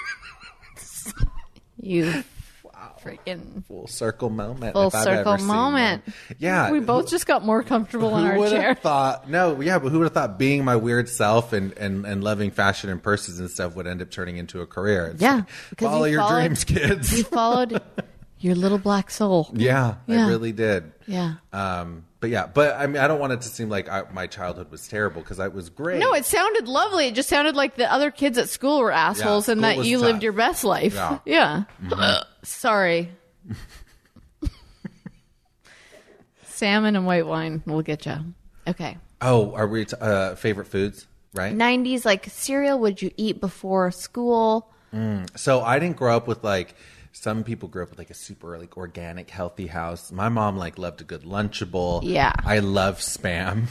You freaking Full circle moment. full if I've circle ever seen moment. one. Yeah. We both just got more comfortable in Who our would chair. have thought? No, yeah, but who would have thought being my weird self and, and, and loving fashion and purses and stuff would end up turning into a career? It's Yeah, like, because follow you your followed- dreams, kids. You followed your little black soul. yeah, Yeah. I really did. Yeah. Um, but yeah, but I mean, I don't want it to seem like I, my childhood was terrible because I was great. No, it sounded lovely. It just sounded like the other kids at school were assholes Yeah, and school that was you tough. lived your best life. Yeah. Yeah. Sorry. Salmon and white wine will get you. Okay. Oh, are we t- uh, favorite foods? Right. nineties, like cereal would you eat before school? So I didn't grow up with like some people grew up with like a super like organic, healthy house. My mom like loved a good Lunchable. Yeah. I love Spam.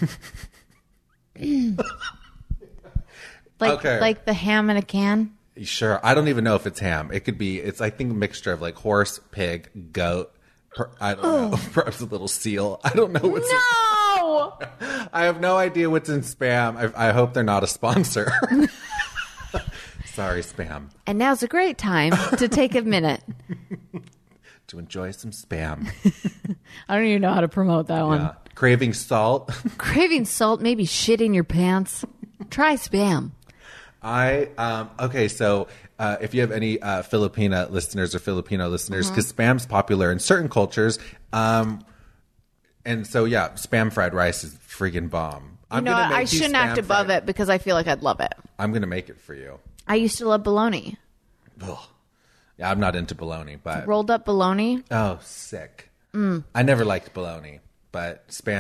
Like Okay. like the ham in a can? Sure. I don't even know if it's ham. It could be. It's I think a mixture of like horse, pig, goat. Per, I don't know. Perhaps a little seal. I don't know what's. No! I have no idea what's in Spam. I, I hope they're not a sponsor. Sorry, Spam. And now's a great time to take a minute. To enjoy some Spam. I don't even know how to promote that one. Yeah. Craving salt. Craving salt, maybe shit in your pants. Try Spam. I um okay, so uh, if you have any uh, Filipina listeners or Filipino listeners, because Spam's popular in certain cultures, um, and so yeah, Spam fried rice is friggin' bomb. I'm You know, gonna make I you shouldn't Spam act above fried- it because I feel like I'd love it. I'm gonna make it for you. I used to love bologna. Ugh. Yeah, I'm not into bologna, but Rolled up bologna. oh, sick. I never liked bologna, but Spam's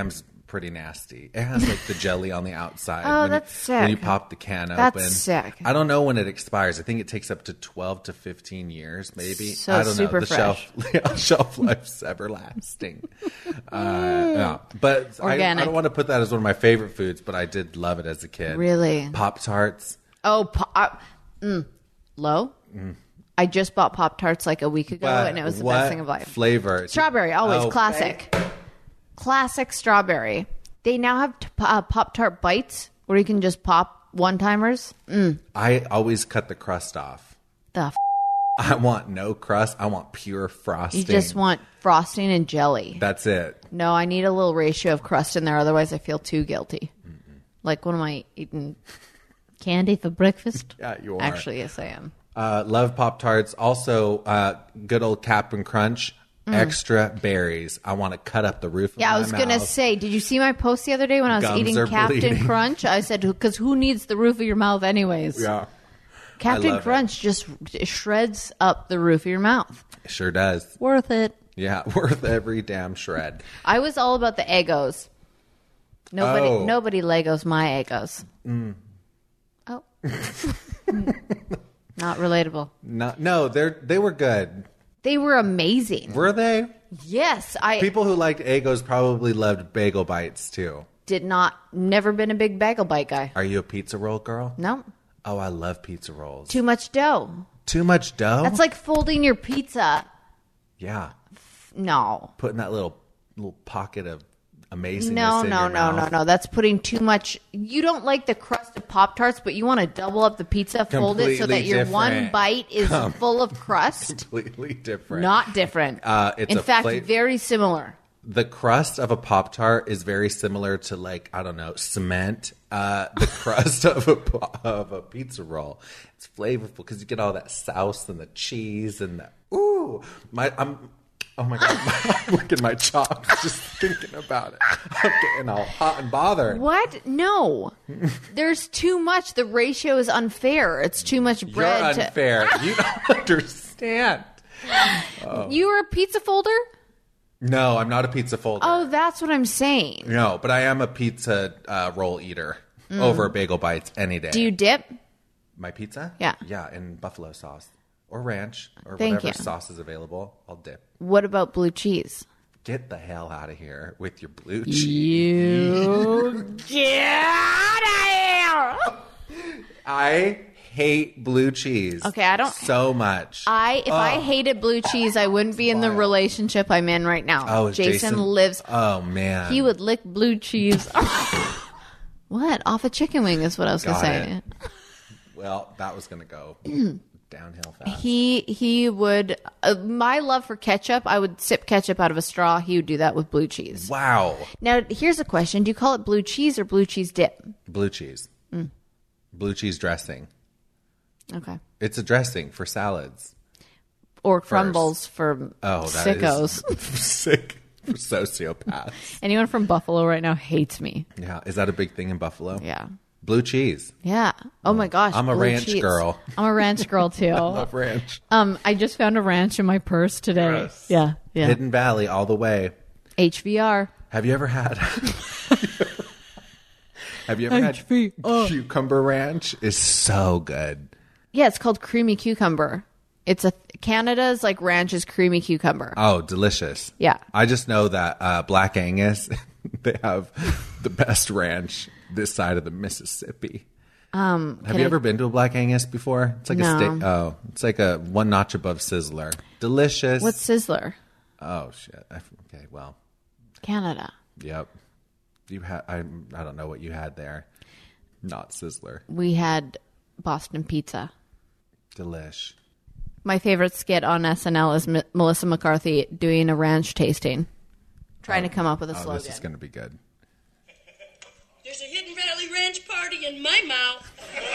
pretty nasty. It has like the jelly on the outside. Oh, when that's you, When you sick. pop the can That's open. sick. I don't know when it expires. I think it takes up to twelve to fifteen years, maybe. So I don't super know. The fresh. shelf shelf life's everlasting. uh, yeah. But I, I Organic. don't want to put that as one of my favorite foods, but I did love it as a kid. Really? Pop-Tarts. Oh, po- uh, mm, low? I just bought Pop-Tarts like a week ago, But and it was the what best thing of life. flavor? Strawberry, always Oh, classic. Classic strawberry. They now have t- uh, Pop-Tart bites where you can just pop one-timers. Mm, I always cut the crust off. the f- I want no crust. I want pure frosting. you just want frosting and jelly. That's it. No, I need a little ratio of crust in there, otherwise I feel too guilty. Mm-mm. Like, what am I eating? Candy for breakfast? Yeah, you are. Actually, yes, I am. Uh, love Pop-Tarts. Also, uh, good old Cap'n Crunch. Extra berries. I want to cut up the roof of Mm. Yeah, my I was going to mouth. say, did you see my post the other day when I was Gums eating are Captain bleeding. Crunch? I said, because who needs the roof of your mouth anyways? Yeah, Captain love it. Crunch just shreds up the roof of your mouth. it sure does. Worth it. Yeah, worth every damn shred. I was all about the Eggos. Nobody, Oh. nobody Legos my Eggos. Mm. Oh, not relatable. No, no, they're they were good. They were amazing. Were they? Yes, I People who liked Eggos probably loved Bagel Bites too. did not. Never been a big bagel bite guy. Are you a pizza roll girl? No, Oh, I love pizza rolls. too much dough. Too much dough? That's like folding your pizza. yeah, No. putting that little little pocket of amazingness No, in no, your no, mouth. no, no. That's putting too much. You don't like the crust of Pop-Tarts, but you want to double up the pizza, fold it so that Completely your one different. bite is full of crust. Completely different. Not different. Uh, it's In a fact, fla- very similar. The crust of a Pop-Tart is very similar to, like, I don't know, cement. Uh, the crust of a po- of a pizza roll. It's flavorful because you get all that sauce and the cheese and the ooh. My I'm oh my god, I'm licking my chops just thinking about it. I'm getting all hot and bothered. What? No. There's too much. The ratio is unfair. It's too much You're bread. to- unfair. You don't understand. You were a pizza folder? No, I'm not a pizza folder. Oh, that's what I'm saying. No, but I am a pizza uh, roll eater over Bagel Bites any day. Mm. Do you dip? My pizza? Yeah. Yeah, in buffalo sauce or ranch or Thank whatever you. sauce is available. I'll dip. What about blue cheese? Get the hell out of here with your blue cheese. You get out of here. I hate blue cheese. Okay, I don't- so much. I if I hated blue cheese, I wouldn't be in the wild. relationship I'm in right now. oh, is Jason, Jason lives. Oh man, He would lick blue cheese. What? Off a chicken wing is what I was going to Got say. it. Well, that was gonna go downhill fast. He he would. Uh, my love for ketchup, I would sip ketchup out of a straw. He would do that with blue cheese. Wow, Now, here's a question: do you call it blue cheese or blue cheese dip? blue cheese, Mm. blue cheese dressing. Okay. It's a dressing for salads. Or crumbles for Oh, that sickos. is sick for sociopaths. Anyone from Buffalo right now hates me. Yeah, is that a big thing in Buffalo? Yeah. Blue cheese. Yeah. Oh my gosh. I'm a blue ranch cheese. girl. I'm a ranch girl too. Love ranch. Um, I just found a ranch in my purse today. Gross. Yeah. Yeah. Hidden Valley all the way. H V R. Have you ever had? Have you ever H V R. had cucumber ranch? Is so good. Yeah, it's called creamy cucumber. It's a Canada's like ranch is creamy cucumber. Oh, delicious. Yeah. I just know that uh, Black Angus, they have the best ranch this side of the Mississippi. Um, Have can you I- ever been to a Black Angus before? It's like No. a steak. Oh, it's like a one notch above Sizzler. Delicious. What's Sizzler? Oh shit. I, okay. Well. Canada. Yep. You had. I. I don't know what you had there. Not Sizzler. We had Boston pizza. Delish. My favorite skit on S N L is M- Melissa McCarthy doing a ranch tasting, trying to come up with a Oh, slogan. this is going to be good. There's a Hidden Valley Ranch party in my mouth.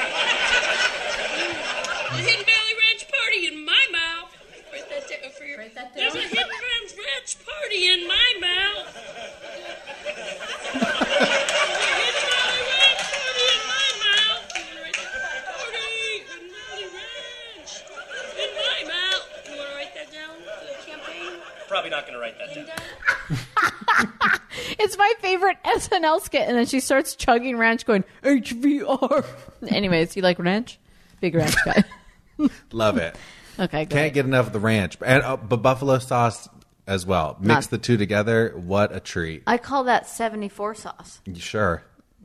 The Hidden Valley Ranch party in my mouth. Write that down for your. Write that There's down. a Hidden Valley Ranch party in my mouth. There's a Hidden Valley Ranch party in my mouth. You wanna write that? Party Hidden Valley Ranch in my mouth. You want to write that down for the campaign? Probably not going to write that down. It's my favorite favorite S N L skit. And then she starts chugging ranch going, H V R. Anyways, you like ranch? Big ranch guy. Love it. Okay, good. Can't get enough of the ranch. And uh, but buffalo sauce as well. Mix Not- the two together. What a treat. I call that seventy-four sauce. Sure.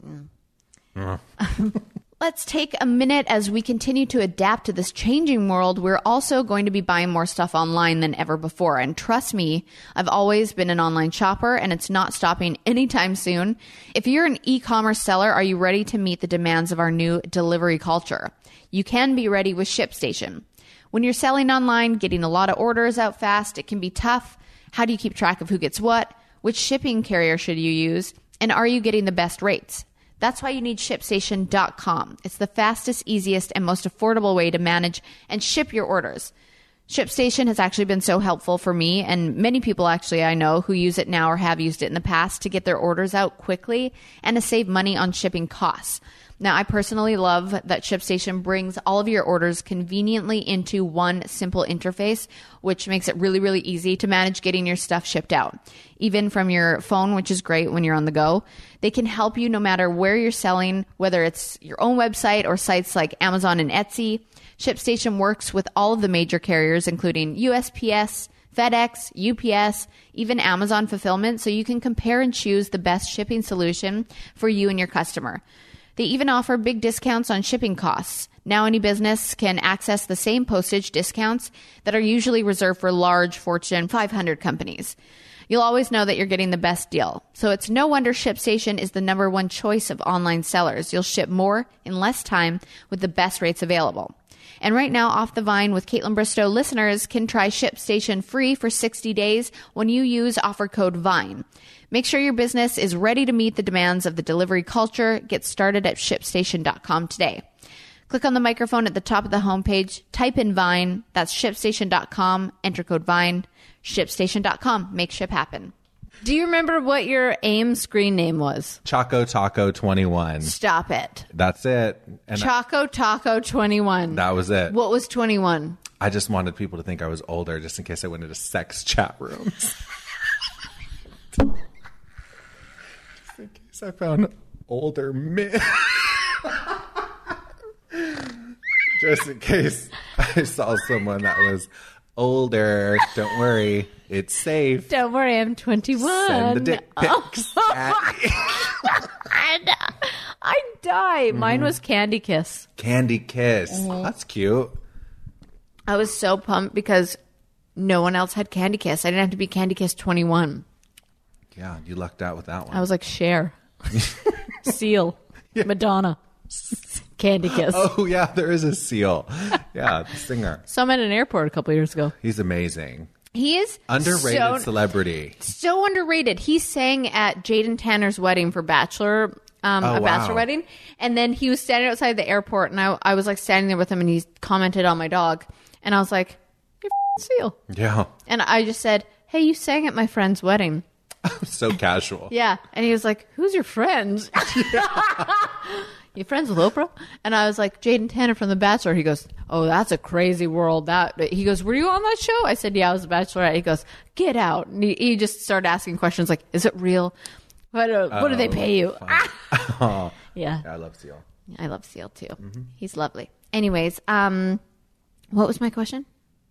Let's take a minute as we continue to adapt to this changing world. We're also going to be buying more stuff online than ever before. And trust me, I've always been an online shopper and it's not stopping anytime soon. If you're an e-commerce seller, are you ready to meet the demands of our new delivery culture? You can be ready with ShipStation. When you're selling online, getting a lot of orders out fast, it can be tough. How do you keep track of who gets what? Which shipping carrier should you use? And are you getting the best rates? That's why you need ShipStation dot com. It's the fastest, easiest, and most affordable way to manage and ship your orders. ShipStation has actually been so helpful for me and many people actually I know who use it now or have used it in the past to get their orders out quickly and to save money on shipping costs. Now, I personally love that ShipStation brings all of your orders conveniently into one simple interface, which makes it really, really easy to manage getting your stuff shipped out. Even from your phone, which is great when you're on the go. They can help you no matter where you're selling, whether it's your own website or sites like Amazon and Etsy. ShipStation works with all of the major carriers, including U S P S, FedEx, U P S, even Amazon Fulfillment, so you can compare and choose the best shipping solution for you and your customer. They even offer big discounts on shipping costs. Now any business can access the same postage discounts that are usually reserved for large Fortune five hundred companies. You'll always know that you're getting the best deal. So it's no wonder ShipStation is the number one choice of online sellers. You'll ship more in less time with the best rates available. And right now, Off the Vine with Caitlin Bristow listeners can try ShipStation free for sixty days when you use offer code VINE. Make sure your business is ready to meet the demands of the delivery culture. Get started at ShipStation dot com today. Click on the microphone at the top of the homepage, type in VINE, that's ShipStation dot com, enter code VINE, ShipStation dot com, make ship happen. Do you remember what your AIM screen name was? Choco Taco twenty-one. Stop it. That's it. And Choco Taco twenty-one. that was it. What was twenty-one? I just wanted people to think I was older just in case I went into sex chat rooms. Just in case I found older men. Just in case I saw someone that was older. Don't worry. It's safe. Don't worry, I'm twenty-one. Send the dick pics. I die. Mine was Candy Kiss. Candy Kiss. Mm-hmm. That's cute. I was so pumped because no one else had Candy Kiss. I didn't have to be Candy Kiss twenty-one. Yeah, you lucked out with that one. I was like Cher, Seal, Madonna, Candy Kiss. Oh, yeah, there is a Seal. Yeah, the singer. Saw him at an airport a couple years ago. He's amazing. He is Underrated so, celebrity. so underrated. He sang at Jaden Tanner's wedding for Bachelor, um, Oh, a Bachelor wow. wedding. And then he was standing outside the airport and I, I was like standing there with him and he commented on my dog. And I was like, you're f***ing Seal. Yeah, And I just said, hey, you sang at my friend's wedding. so casual. Yeah. And he was like, who's your friend? You friends with Oprah? And I was like, Jaden Tanner from The Bachelor. He goes, oh, that's a crazy world. That He goes, were you on that show? I said, yeah, I was a Bachelorette. He goes, get out. And he, he just started asking questions like, is it real? What, uh, what do they pay you? Oh, Yeah. I love Seal. I love Seal too. He's lovely. Anyways, um, what was my question?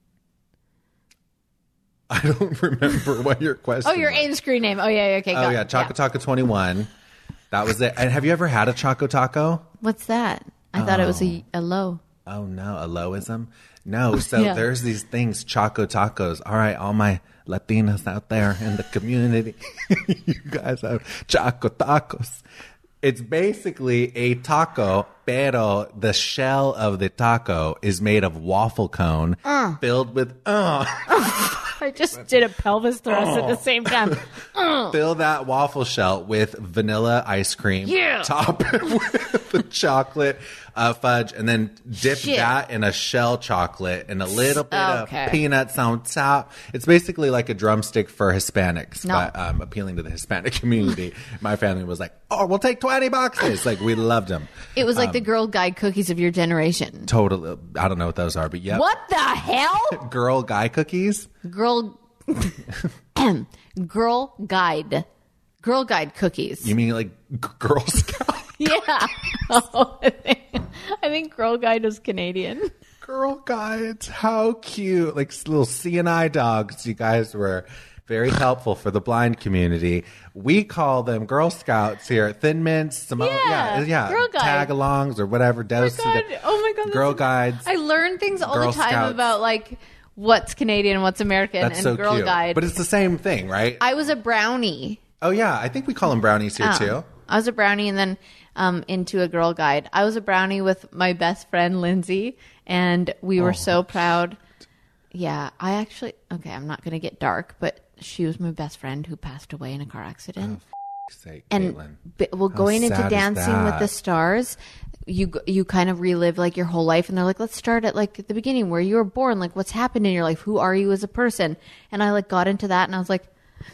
I don't remember what your question Oh, your was. AIM screen name. Oh, yeah, yeah, okay. Oh, got yeah, it. Choco Taco twenty-one. That was it. And have you ever had a Choco Taco? What's that? I thought it was a, a low. Oh, no, a lowism? No, so Yeah. there's these things, Choco Tacos. All right, all my Latinas out there in the community, you guys have Choco Tacos. It's basically a taco, pero the shell of the taco is made of waffle cone filled with, uh, I just did a pelvis thrust at the same time. fill that waffle shell with vanilla ice cream. Yeah. Top it with the chocolate uh, fudge, and then dip Shit. that in a shell chocolate and a little bit Okay. of peanuts on top. It's basically like a drumstick for Hispanics, No. but um, appealing to the Hispanic community. My family was like, "Oh, we'll take twenty boxes." Like we loved them. It was like the Girl Guide cookies of your generation. Totally. I don't know what those are, but yeah. What the hell? Girl Guy cookies? Girl Girl Guide Girl Guide cookies. You mean like g- Girl Scout? Yeah. Oh, I, think, I think Girl Guide is Canadian. Girl Guides, how cute. Like little C and I dogs. You guys were very helpful for the blind community. We call them Girl Scouts here at Thin Mints. Some Yeah, yeah, yeah. Girl Guide. Tag-alongs or whatever. Oh my God. Oh my God. Girl that's- Guides. I learn things all Girl the time Scouts. about like what's Canadian, what's American, That's and so Girl cute. Guide. But it's the same thing, right? I was a brownie. oh, yeah. I think we call them brownies here, Oh. too. I was a brownie and then um, into a Girl Guide. I was a brownie with my best friend, Lindsay, and we were Oh, so proud. Yeah, I actually, okay, I'm not going to get dark, but she was my best friend who passed away in a car accident. Sake, and Caitlin. b- well, How going into sad is Dancing with that? the Stars, you g- you kind of relive like your whole life, and they're like, let's start at like the beginning where you were born, like what's happened in your life, who are you as a person, and I like got into that, and I was like,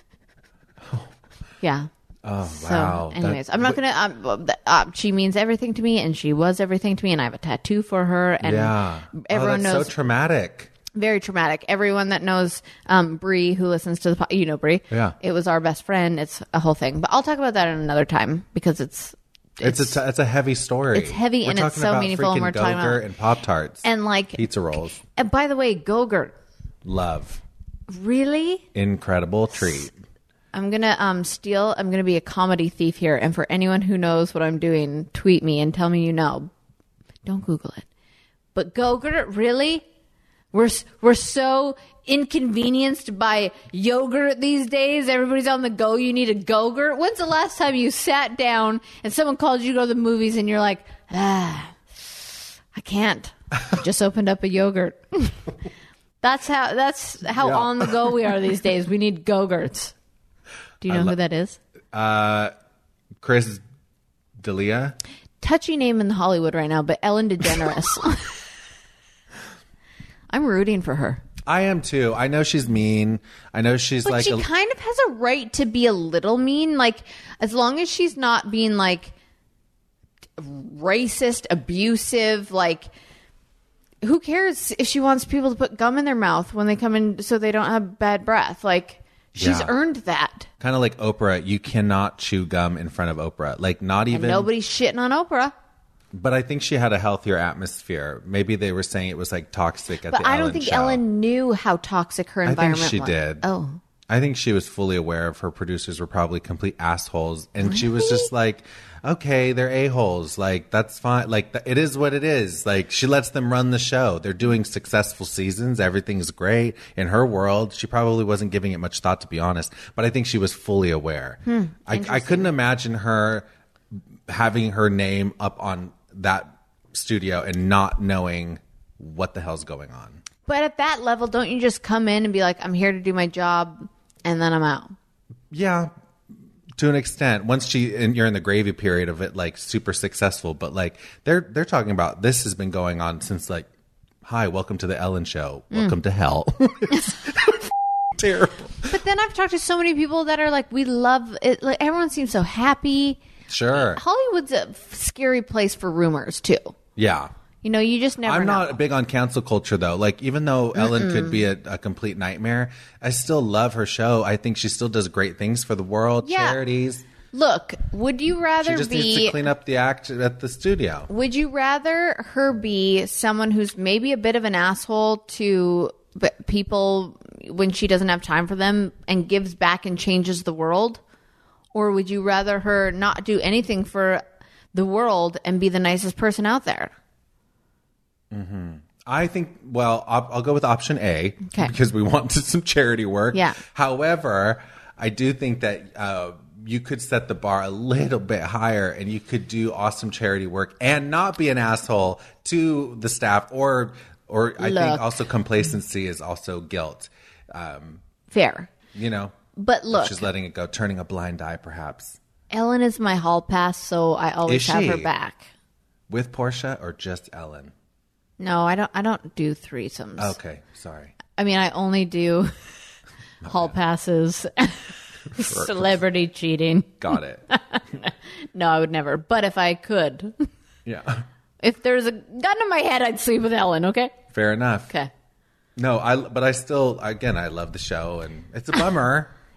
yeah. Oh, So, wow. anyways, That- I'm not gonna. Um, uh, she means everything to me, and she was everything to me, and I have a tattoo for her, and yeah. everyone oh, that's knows. so traumatic. Very traumatic. Everyone that knows um, Bree, who listens to the, po- you know Bree. Yeah. It was our best friend. It's a whole thing, but I'll talk about that in another time because it's It's a, t- it's a heavy story. It's heavy We're and it's talking so about meaningful, and freaking we're talking Go-Gurt about- and Pop-Tarts. and like. Pizza rolls. And by the way, Go-Gurt, Love. really? Incredible treat. I'm gonna um steal. I'm gonna be a comedy thief here, and for anyone who knows what I'm doing, tweet me and tell me you know. Don't Google it. But Go-Gurt, really? We're s- we're so inconvenienced by yogurt these days. Everybody's on the go. You need a Go-Gurt. When's the last time you sat down and someone called you to go to the movies and you're like, ah, I can't. Just opened up a yogurt. That's how. That's how Yeah. on the go we are these days. We need Go-Gurts. Do you know lo- who that is? Uh, Chris D'Elia. Touchy name in Hollywood right now, but Ellen DeGeneres. I'm rooting for her. I am too. I know she's mean. I know she's But like she a, kind of has a right to be a little mean. Like, as long as she's not being, like, racist, abusive, like, who cares if she wants people to put gum in their mouth when they come in so they don't have bad breath? Like, she's Yeah. earned that. kind of like Oprah. You cannot chew gum in front of Oprah. Like not And even. nobody's shitting on Oprah. But I think she had a healthier atmosphere. Maybe they were saying it was like toxic at But the I don't Ellen think show. Ellen knew how toxic her I think environment she was. did. Oh. I think she was fully aware of her producers were probably complete assholes, and she was just like, "Okay, they're a holes. Like that's fine. Like th- it is what it is. Like she lets them run the show. They're doing successful seasons. Everything's great in her world. She probably wasn't giving it much thought, to be honest. But I think she was fully aware. Hmm, I, I couldn't imagine her having her name up on that studio and not knowing what the hell's going on. But at that level, don't you just come in and be like, I'm here to do my job, and then I'm out? Yeah, to an extent. Once she and you're in the gravy period of it, like super successful, but like they're they're talking about this has been going on since like, hi, welcome to the Ellen Show, welcome to hell. It's terrible. But then I've talked to so many people that are like, we love it. Like, everyone seems so happy. Sure. Hollywood's a f- scary place for rumors, too. Yeah. You know, you just never I'm know. not big on cancel culture though. Like even though Ellen could be a, a complete nightmare, I still love her show. I think she still does great things for the world, Yeah. charities. Look, would you She rather just needs be... to clean up the act at the studio. Would you rather her be someone who's maybe a bit of an asshole to b- people when she doesn't have time for them and gives back and changes the world? Or would you rather her not do anything for the world and be the nicest person out there? I think, well, I'll, I'll go with option A Okay. because we want some charity work. Yeah. However, I do think that uh, you could set the bar a little bit higher and you could do awesome charity work and not be an asshole to the staff or, or I Look. think also complacency is also guilt. Um, Fair. you know, But look, just letting it go, turning a blind eye perhaps. Ellen is my hall pass, so I always Is have she? her back. With Portia or just Ellen? No, I don't. I don't do threesomes. Okay, sorry. I mean, I only do hall passes, celebrity cheating. Got it. No, I would never. But if I could, Yeah. if there's a gun to my head, I'd sleep with Ellen. Okay. Fair enough. Okay. No, I but I still again I love the show and it's a bummer.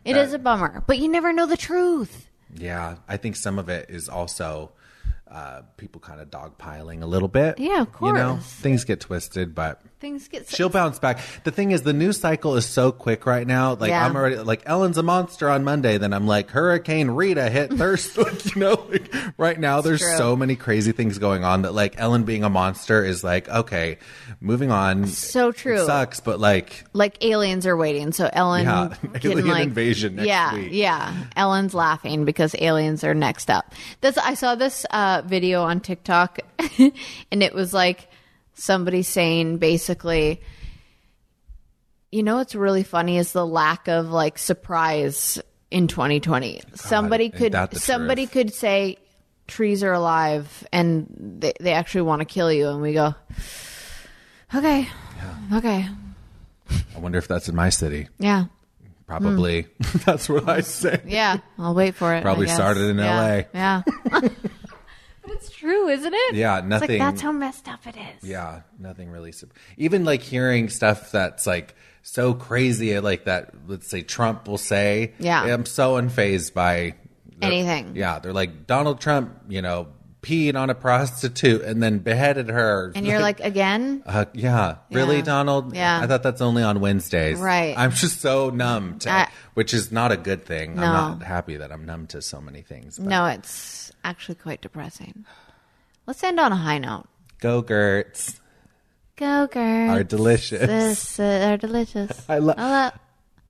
It That- is a bummer, but you never know the truth. Yeah, I think some of it is also uh, people kind of dogpiling a little bit. Yeah, of You know, course. things get twisted, but Things get she'll bounce back. The thing is, the news cycle is so quick right now. Like Yeah. I'm already like Ellen's a monster on Monday, then I'm like Hurricane Rita hit Thursday. Like, you know, like, right now there's true. so many crazy things going on that like Ellen being a monster is like okay, moving on. So true. It sucks, but like like aliens are waiting, so Ellen Yeah, can alien like invasion next yeah, week. yeah. Ellen's laughing because aliens are next up. This I saw this uh, video on TikTok, and it was like somebody saying basically, you know, what's really funny is the lack of like surprise in twenty twenty. somebody ain't could that the somebody truth? could say trees are alive, and they they actually want to kill you, and we go, okay, okay, I wonder if that's in my city. yeah. Probably. That's what I say. Yeah, I'll wait for it. Probably I guess. started in yeah. L A. Yeah. But it's true, isn't it? Yeah, It's nothing- like, that's how messed up it is. Yeah, nothing really. sup- Even like hearing stuff that's like so crazy, like that. Let's say Trump will say, Yeah. I'm so unfazed by the- Anything. Yeah, they're like Donald Trump, you know, peed on a prostitute and then beheaded her. And you're like, again? uh, yeah, really, Yeah. Donald? Yeah. I thought that's only on Wednesdays. Right. I'm just so numb to, I- which is not a good thing. No. I'm not happy that I'm numb to so many things. But No, it's actually quite depressing. Let's end on a high note. Go Gertz. Go, girls. Are delicious. This, uh, are delicious. I love. I love.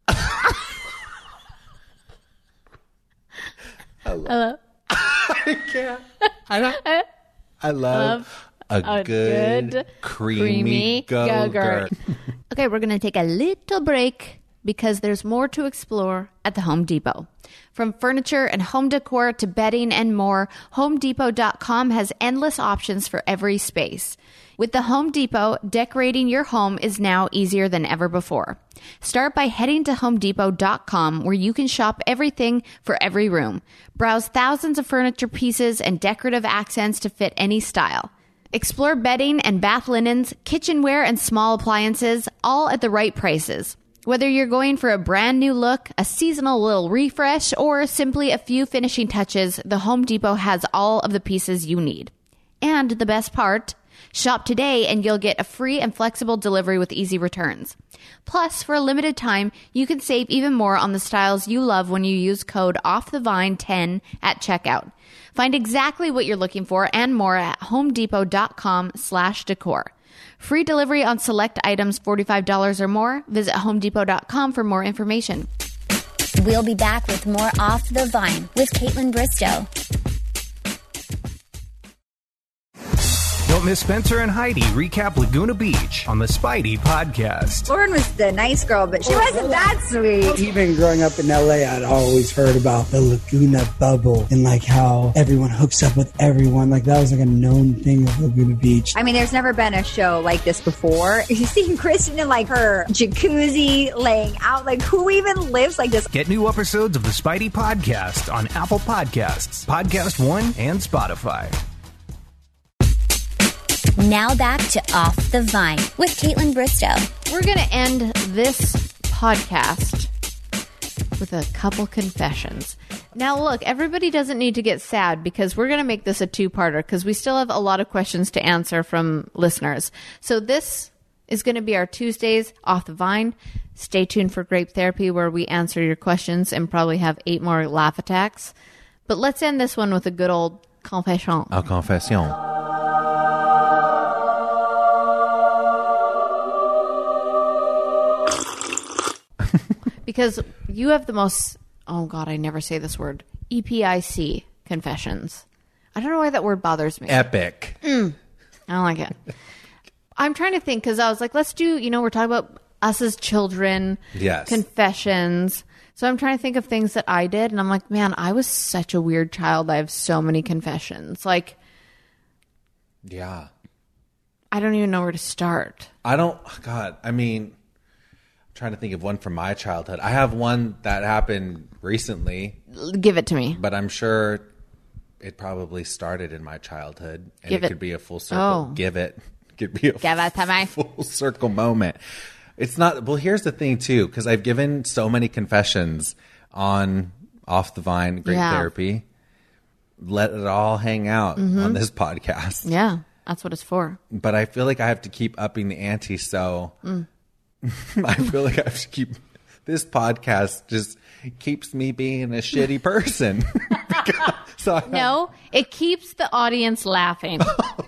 I love. I can't. I don't. I love a, a good, good, creamy, Go-Gurt. Okay, we're going to take a little break because there's more to explore at the Home Depot. From furniture and home decor to bedding and more, Home Depot dot com has endless options for every space. With the Home Depot, decorating your home is now easier than ever before. Start by heading to Home Depot dot com where you can shop everything for every room. Browse thousands of furniture pieces and decorative accents to fit any style. Explore bedding and bath linens, kitchenware and small appliances, all at the right prices. Whether you're going for a brand new look, a seasonal little refresh, or simply a few finishing touches, the Home Depot has all of the pieces you need. And the best part, shop today and you'll get a free and flexible delivery with easy returns. Plus, for a limited time, you can save even more on the styles you love when you use code off the vine ten at checkout. Find exactly what you're looking for and more at Home Depot dot com slash decor. Free delivery on select items forty-five dollars or more. Visit Home Depot dot com for more information. We'll be back with more Off the Vine with Caitlin Bristow. Don't miss Spencer and Heidi recap Laguna Beach on the Spidey Podcast. Lauren was the nice girl, but she wasn't that sweet. Even growing up in L A, I'd always heard about the Laguna bubble and like how everyone hooks up with everyone. Like that was like a known thing of Laguna Beach. I mean, there's never been a show like this before. You see Kristen in like her jacuzzi laying out. Like who even lives like this? Get new episodes of the Spidey Podcast on Apple Podcasts, Podcast One, and Spotify. Now back to Off the Vine with Caitlin Bristow. We're going to end this podcast with a couple confessions. Now, look, everybody doesn't need to get sad because we're going to make this a two-parter because we still have a lot of questions to answer from listeners. So this is going to be our Tuesdays Off the Vine. Stay tuned for Grape Therapy where we answer your questions and probably have eight more laugh attacks. But let's end this one with a good old confession. A confession. Because you have the most, oh God, I never say this word, E P I C confessions. I don't know why that word bothers me. Epic. I don't like it. I'm trying to think because I was like, let's do, you know, we're talking about us as children. Yes. Confessions. So I'm trying to think of things that I did. And I'm like, man, I was such a weird child. I have so many confessions. Like, Yeah. I don't even know where to start. I don't, God, I mean, I'm trying to think of one from my childhood. I have one that happened recently, L- Give it to me. but I'm sure it probably started in my childhood. And Give it it- could be a full circle. Oh. Give it. Could be a Give it to me. full circle moment. It's not, well, here's the thing too, because I've given so many confessions on Off the Vine, Great Yeah. Therapy. Let it all hang out Mm-hmm. on this podcast. Yeah, that's what it's for. But I feel like I have to keep upping the ante. So Mm. I feel like I have to keep this podcast just keeps me being a shitty person. so I, No, it keeps the audience laughing.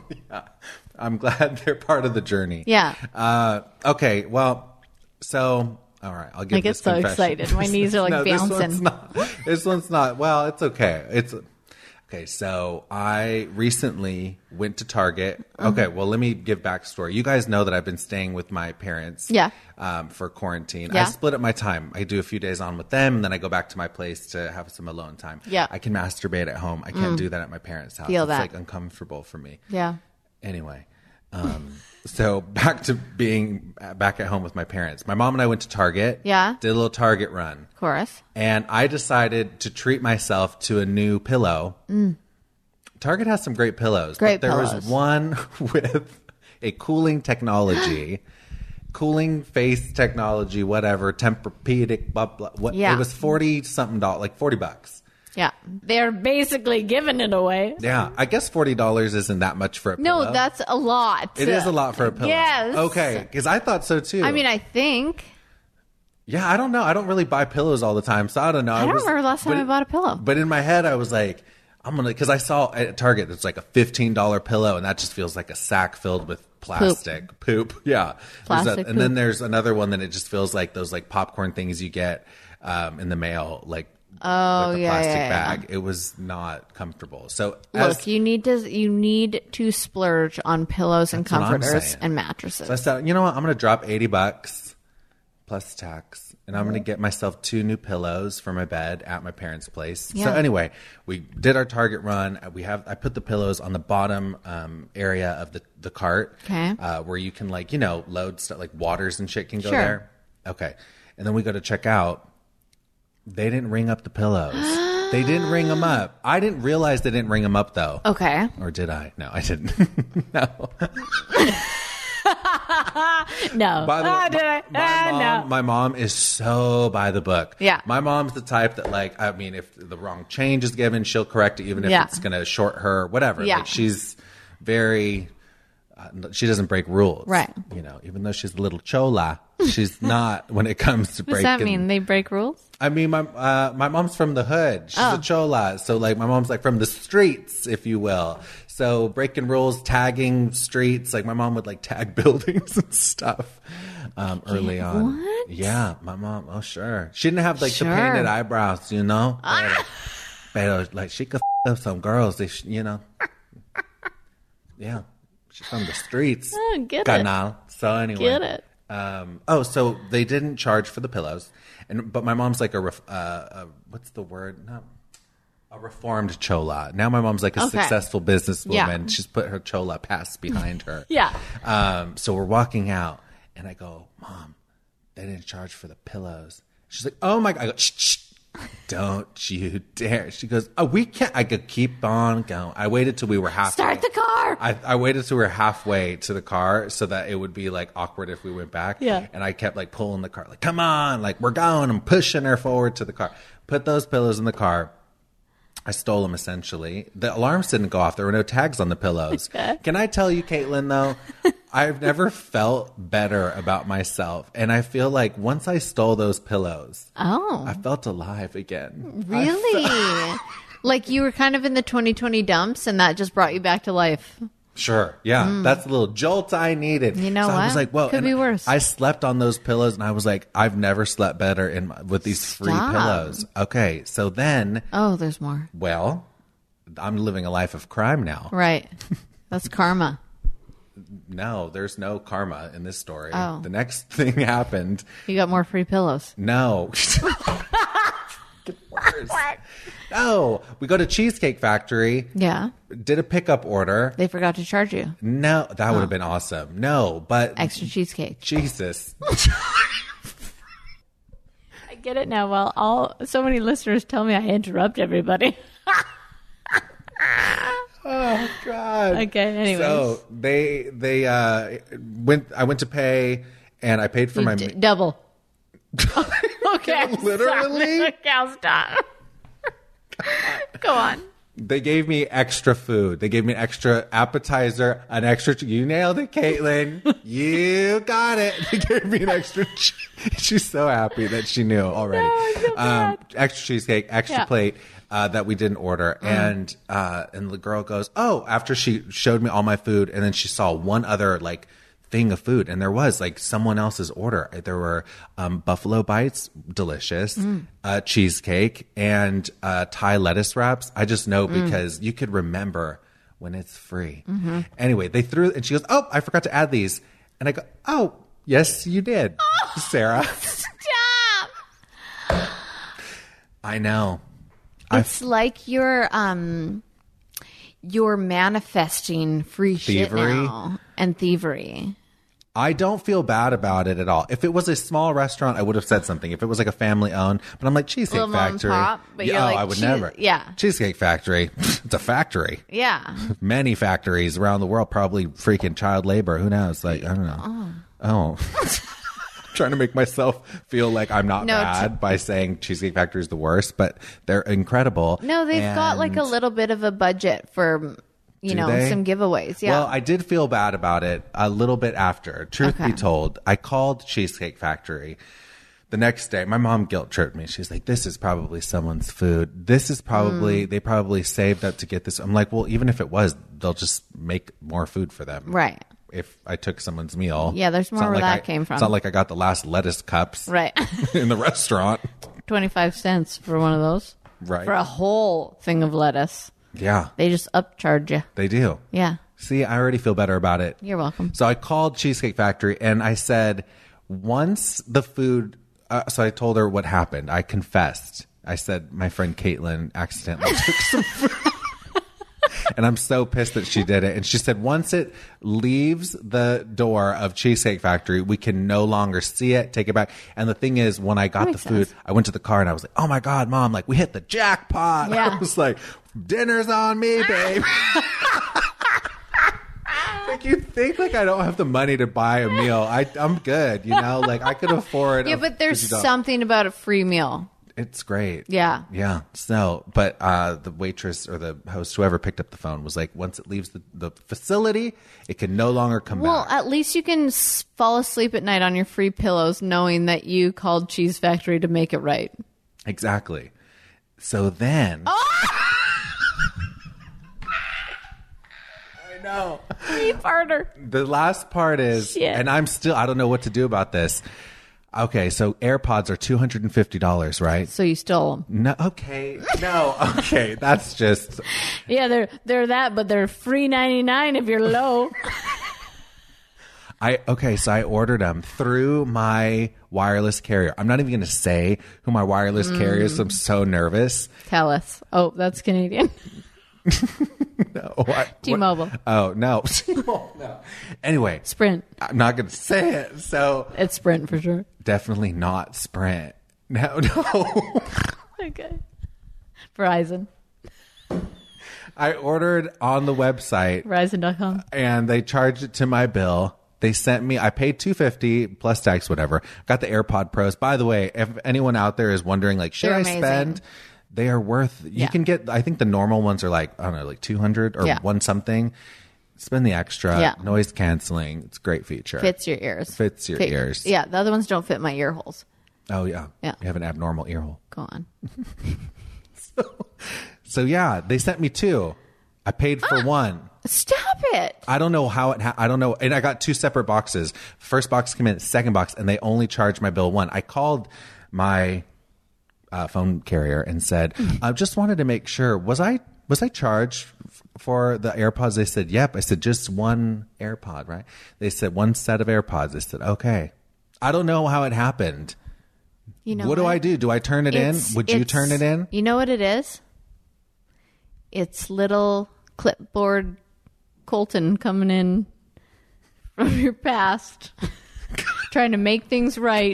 I'm glad they're part of the journey. Yeah. Uh, okay. Well, so all right. I'll give I get this so confession. excited. My knees are like no, bouncing. This one's not. This one's not. Well, it's okay. It's okay. So I recently went to Target. Okay. Well, let me give backstory. You guys know that I've been staying with my parents. Yeah. Um, for quarantine, Yeah. I split up my time. I do a few days on with them, and then I go back to my place to have some alone time. Yeah. I can masturbate at home. I can't do that at my parents' house. Feel it's that. like uncomfortable for me. Yeah. Anyway, um, so back to being back at home with my parents. My mom and I went to Target. Yeah. Did a little Target run. Of course. And I decided to treat myself to a new pillow. Target has some great pillows. Great but there pillows. was one with a cooling technology, cooling face technology, whatever, Tempur-Pedic, blah, blah, what, Yeah. it was forty something dollars, like forty bucks. Yeah. They're basically giving it away. Yeah. I guess forty dollars isn't that much for a pillow. No, that's a lot. It is a lot for a pillow. Yes. Okay, because I thought so too. I mean, I think. yeah, I don't know. I don't really buy pillows all the time, so I don't know. I don't was- remember last time but- I bought a pillow. But in my head, I was like, I'm gonna, because I saw at Target there's like a fifteen dollar pillow, and that just feels like a sack filled with plastic poop. Yeah, There's Plastic a- and then poop. there's another one that it just feels like those like popcorn things you get um, in the mail, like Oh, with the yeah, plastic yeah, yeah. bag. It was not comfortable. So Look, as, you need to you need to splurge on pillows and That's what I'm comforters saying. and So I mattresses. said, you know what? I'm going to drop eighty bucks plus tax, and I'm going to get myself two new pillows for my bed at my parents' place. So Yeah. anyway, we did our Target run. We have I put the pillows on the bottom um, area of the the cart, Okay. uh, where you can like you know load stuff like waters and shit can go Sure. there. Okay, and then we go to check out. They didn't ring up the pillows. They didn't ring them up. I didn't realize they didn't ring them up though. Okay. Or did I? No, I didn't. no. No. By the way, Ah, did I? my, Ah, mom, no. my mom is so by the book. Yeah. My mom's the type that, like, I mean, if the wrong change is given, she'll correct it, even if Yeah. it's going to short her, whatever. Yeah. Like, she's very, uh, she doesn't break rules. Right. You know, even though she's a little chola, she's not when it comes to What does breaking. that mean? They break rules? I mean, my uh, my mom's from the hood. She's Oh. a chola. So, like, my mom's, like, from the streets, if you will. So, breaking rules, tagging streets. Like, my mom would, like, tag buildings and stuff um, early on. what? Yeah, my mom. Oh, sure. She didn't have, like, Sure. the painted eyebrows, you know? But, but, like, she could f- up some girls, if, she- you know? Yeah. She's from the streets. Oh, get it. Canal. So, anyway. Get it. Um, oh, so they didn't charge for the pillows, and but my mom's like a, ref, uh, a what's the word? Not a reformed chola. Now my mom's like a Okay. successful businesswoman. Yeah. She's put her chola past behind her. Yeah. Um, so we're walking out, and I go, Mom, they didn't charge for the pillows. She's like, Oh my God! I go, shh, shh. Don't you dare. She goes, Oh, we can't. I could keep on going. I waited till we were halfway. Start the car. I, I waited till we were halfway to the car so that it would be like awkward if we went back. Yeah. And I kept like pulling the car, like, come on, like we're going. I'm pushing her forward to the car. Put those pillows in the car. I stole them essentially. The alarms didn't go off. There were no tags on the pillows. Okay. Can I tell you, Caitlin, though, I've never felt better about myself. And I feel like once I stole those pillows, Oh. I felt alive again. I Really? Like you were kind of in the twenty twenty dumps and that just brought you back to life. Sure. Yeah. That's the little jolt I needed. You know so I was what? like, well, Could and be worse. I slept on those pillows and I was like, I've never slept better in my, with these free Stop. pillows. Okay. So then, Oh, there's more. well, I'm living a life of crime now. Right. That's karma. No, there's no karma in this story. Oh. The next thing happened. You got more free pillows. No. Get worse. No. We go to Cheesecake Factory. Yeah. Did a pickup order. They forgot to charge you. No, that would have been awesome. No, but Extra cheesecake. Jesus. I get it now. Well, all so many listeners tell me I interrupt everybody. Oh God. Okay, anyways. So they they uh went I went to pay and I paid for You my d- double. Okay. Okay. Literally? Okay, I'll stop. Go on. They gave me extra food. They gave me an extra appetizer, an extra. You nailed it, Caitlin. You got it. They gave me an extra. She's so happy that she knew already. No, I feel um, bad. extra cheesecake, extra Yeah. plate uh, that we didn't order, Mm. and uh, and the girl goes, "Oh!" After she showed me all my food, and then she saw one other like thing of food, and there was like someone else's order. There were um, buffalo bites, delicious, Mm. uh, cheesecake, and uh, Thai lettuce wraps. I just know Mm. because you could remember when it's free. Mhm. Anyway, they threw, and she goes, "Oh, I forgot to add these," and I go, "Oh, yes, you did, Sarah." Stop. I know. I It's like you're um you're manifesting free Thievery? shit now and thievery. I don't feel bad about it at all. If it was a small restaurant, I would have said something. If it was like a family owned, but I'm like Cheesecake Little mom and Factory. pop, but yeah, you're oh, like, I would cheese- never. yeah. Cheesecake Factory. It's a factory. Yeah. Many factories around the world, probably freaking child labor. Who knows? Like, I don't know. Oh. Trying to make myself feel like I'm not No, bad t- by saying Cheesecake Factory is the worst, but they're incredible. No, they've got like a And- little bit of a budget for you Do know they? some giveaways. Yeah. Well, I did feel bad about it a little bit after. Truth Okay. be told, I called Cheesecake Factory the next day. My mom guilt tripped me. She's like, "This is probably someone's food. This is probably Mm. they probably saved up to get this." I'm like, "Well, even if it was, they'll just make more food for them." Right. If I took someone's meal. Yeah, there's It's more not where like that I- came from. It's not like I got the last lettuce cups Right. in the restaurant. twenty-five cents for one of those. Right. For a whole thing of lettuce. Yeah, They just upcharge you. they do. Yeah. See, I already feel better about it. You're welcome. So I called Cheesecake Factory and I said, once the food, uh, so I told her what happened. I confessed. I said, my friend Caitlin accidentally took some food. And I'm so pissed that she did it. And she said, once it leaves the door of Cheesecake Factory, we can no longer see it, take it back. And the thing is, when I got the makes food, sense. I went to the car and I was like, oh my God, Mom, like we hit the jackpot. Yeah. I was like, dinner's on me, babe. Like you think like I don't have the money to buy a meal. I, I'm good, you know, like I could afford. Yeah, a but there's fifty dollars something about a free meal. It's great. Yeah. Yeah. So, but uh, the waitress or the host, whoever picked up the phone, was like, once it leaves the, the facility, it can no longer come Well, back. at least you can s- fall asleep at night on your free pillows knowing that you called Cheese Factory to make it right. Exactly. So then. Oh! I know. Three-parter. The last part is, Shit. and I'm still, I don't know what to do about this. Okay, so AirPods are two hundred fifty dollars, right? So you stole them. No, okay. No, okay. That's just. Yeah, they're they're that, but they're free ninety-nine if you're low. I okay, so I ordered them through my wireless carrier. I'm not even going to say who my wireless carrier is. I'm so nervous. Tell us. Oh, that's Canadian. No, I- T-Mobile. what- Oh no, T-Mobile. No. Anyway, Sprint. I'm not going to say it. So It's Sprint for sure. definitely not Sprint. No, no. Okay. Verizon. I ordered on the website Verizon dot com. and they charged it to my bill. They sent me, I paid two hundred fifty dollars plus tax, whatever. Got the AirPod Pros. By the way, if anyone out there is wondering, like, should They're I amazing. spend? They are worth, you Yeah. can get, I think the normal ones are like, I don't know, like two hundred or Yeah. one something. Spend the extra. Yeah. Noise canceling. It's a great feature. Fits your ears. Fits your Fit- ears. Yeah, the other ones don't fit my ear holes. Oh, yeah. Yeah. You have an abnormal ear hole. Go on. So, yeah, they sent me two. I paid for one. Stop it. I don't know how it. Ha- I don't know, and I got two separate boxes. First box came in, second box, and they only charged my bill one. I called my uh, phone carrier and said, "I just wanted to make sure was I was I charged f- for the AirPods?" They said, "Yep." I said, "Just one AirPod, right?" They said, "One set of AirPods." I said, "Okay." I don't know how it happened. You know what do I do? Do I turn it It's- in? Would you it's- turn it in? You know what it is? It's little clipboard Colton coming in from your past, trying to make things right.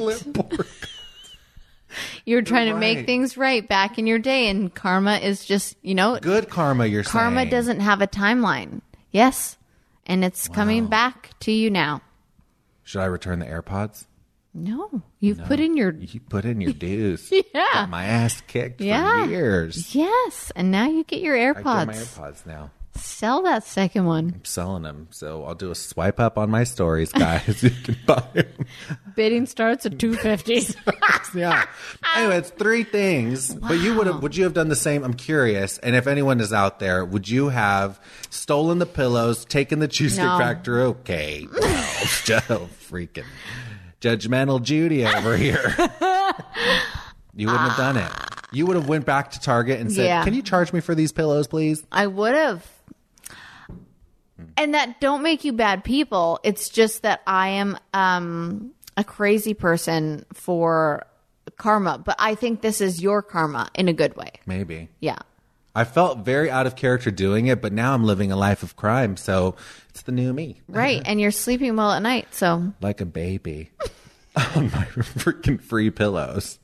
You're trying to Right. make things right back in your day, and karma is just, you know, Good karma, you're karma saying. doesn't have a timeline. Yes. And it's coming back to you now. Should I return the AirPods? No, you've put in your You put in your dues. Yeah. Got my ass kicked Yeah. for years. yes, and now you get your I AirPods. get my AirPods now. Sell that second one. I'm selling them. So I'll do a swipe up on my stories, guys. You can buy them. Bidding starts at two fifty. Yeah. Anyway, it's three things. But you would have would you have done the same? I'm curious. And if anyone is out there, would you have stolen the pillows, taken the Cheesecake No. Factory? Okay. Well, Joe, freaking judgmental Judy over here. You wouldn't have done it. You would have went back to Target and said, Yeah. "Can you charge me for these pillows, please?" I would have. And that don't make you bad people. It's just that I am um, a crazy person for karma. But I think this is your karma in a good way. Maybe. Yeah. I felt very out of character doing it, but now I'm living a life of crime, so it's the new me. Right. And you're sleeping well at night. So Like a baby on my freaking free pillows.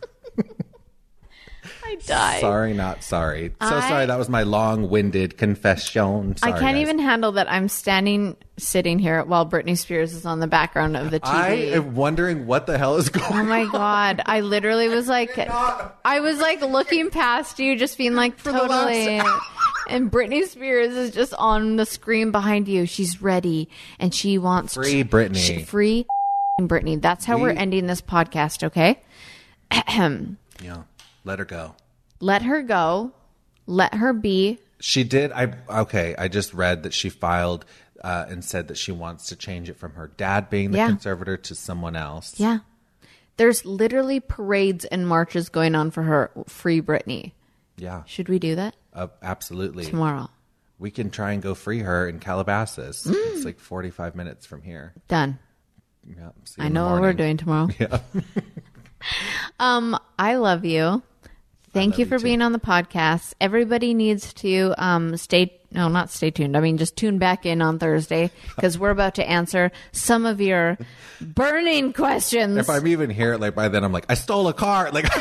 I died. Sorry, not sorry. So I- sorry. That was my long-winded confession. Sorry, I can't guys. even handle that I'm standing, sitting here while Britney Spears is on the background of the T V. I am wondering what the hell is going Oh on. my God. I literally was like, I was like looking past you, just being like, the last totally. And Britney Spears is just on the screen behind you. She's ready and she wants Free Britney. She, free Britney. That's how We- we're ending this podcast, okay? Ahem. Yeah, let her go. Let her go. Let her be. She did. I okay. I just read that she filed uh, and said that she wants to change it from her dad being the Yeah. conservator to someone else. Yeah. There's literally parades and marches going on for her. Free Britney. Yeah, Should we do that uh, absolutely. tomorrow? We can try and go free her in Calabasas. Mm. It's like forty-five minutes from here. Done. Yeah, see you I in the know what we're morning. doing tomorrow. Yeah. Um, I love you. Thank love you you for too. being on the podcast. Everybody needs to um stay no, not stay tuned. I mean, just tune back in on Thursday because we're about to answer some of your burning questions. If I'm even here, like by then, I'm like, I stole a car, like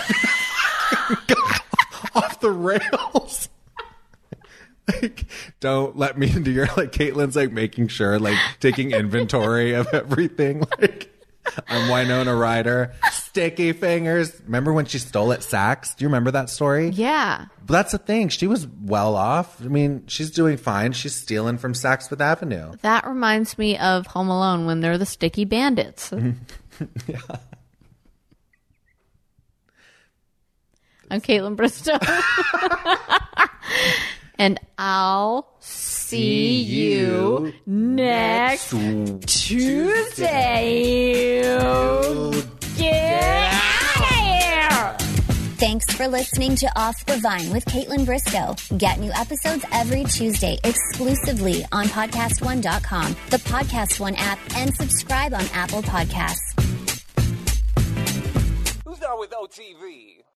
off the rails. Like, don't let me into your like. Caitlin's like making sure, like taking inventory of everything. Like, I'm Winona Ryder, sticky fingers. Remember when she stole at Saks? Do you remember that story? Yeah. But that's the thing. She was well off. I mean, she's doing fine. She's stealing from Saks Fifth Avenue. That reminds me of Home Alone when they're the sticky bandits. Yeah. I'm Caitlin Bristow. And I'll see you next Tuesday. Get out of here! Thanks for listening to Off the Vine with Caitlin Bristow. Get new episodes every Tuesday exclusively on podcast one dot com, the Podcast One app, and subscribe on Apple Podcasts. Who's down with O T V?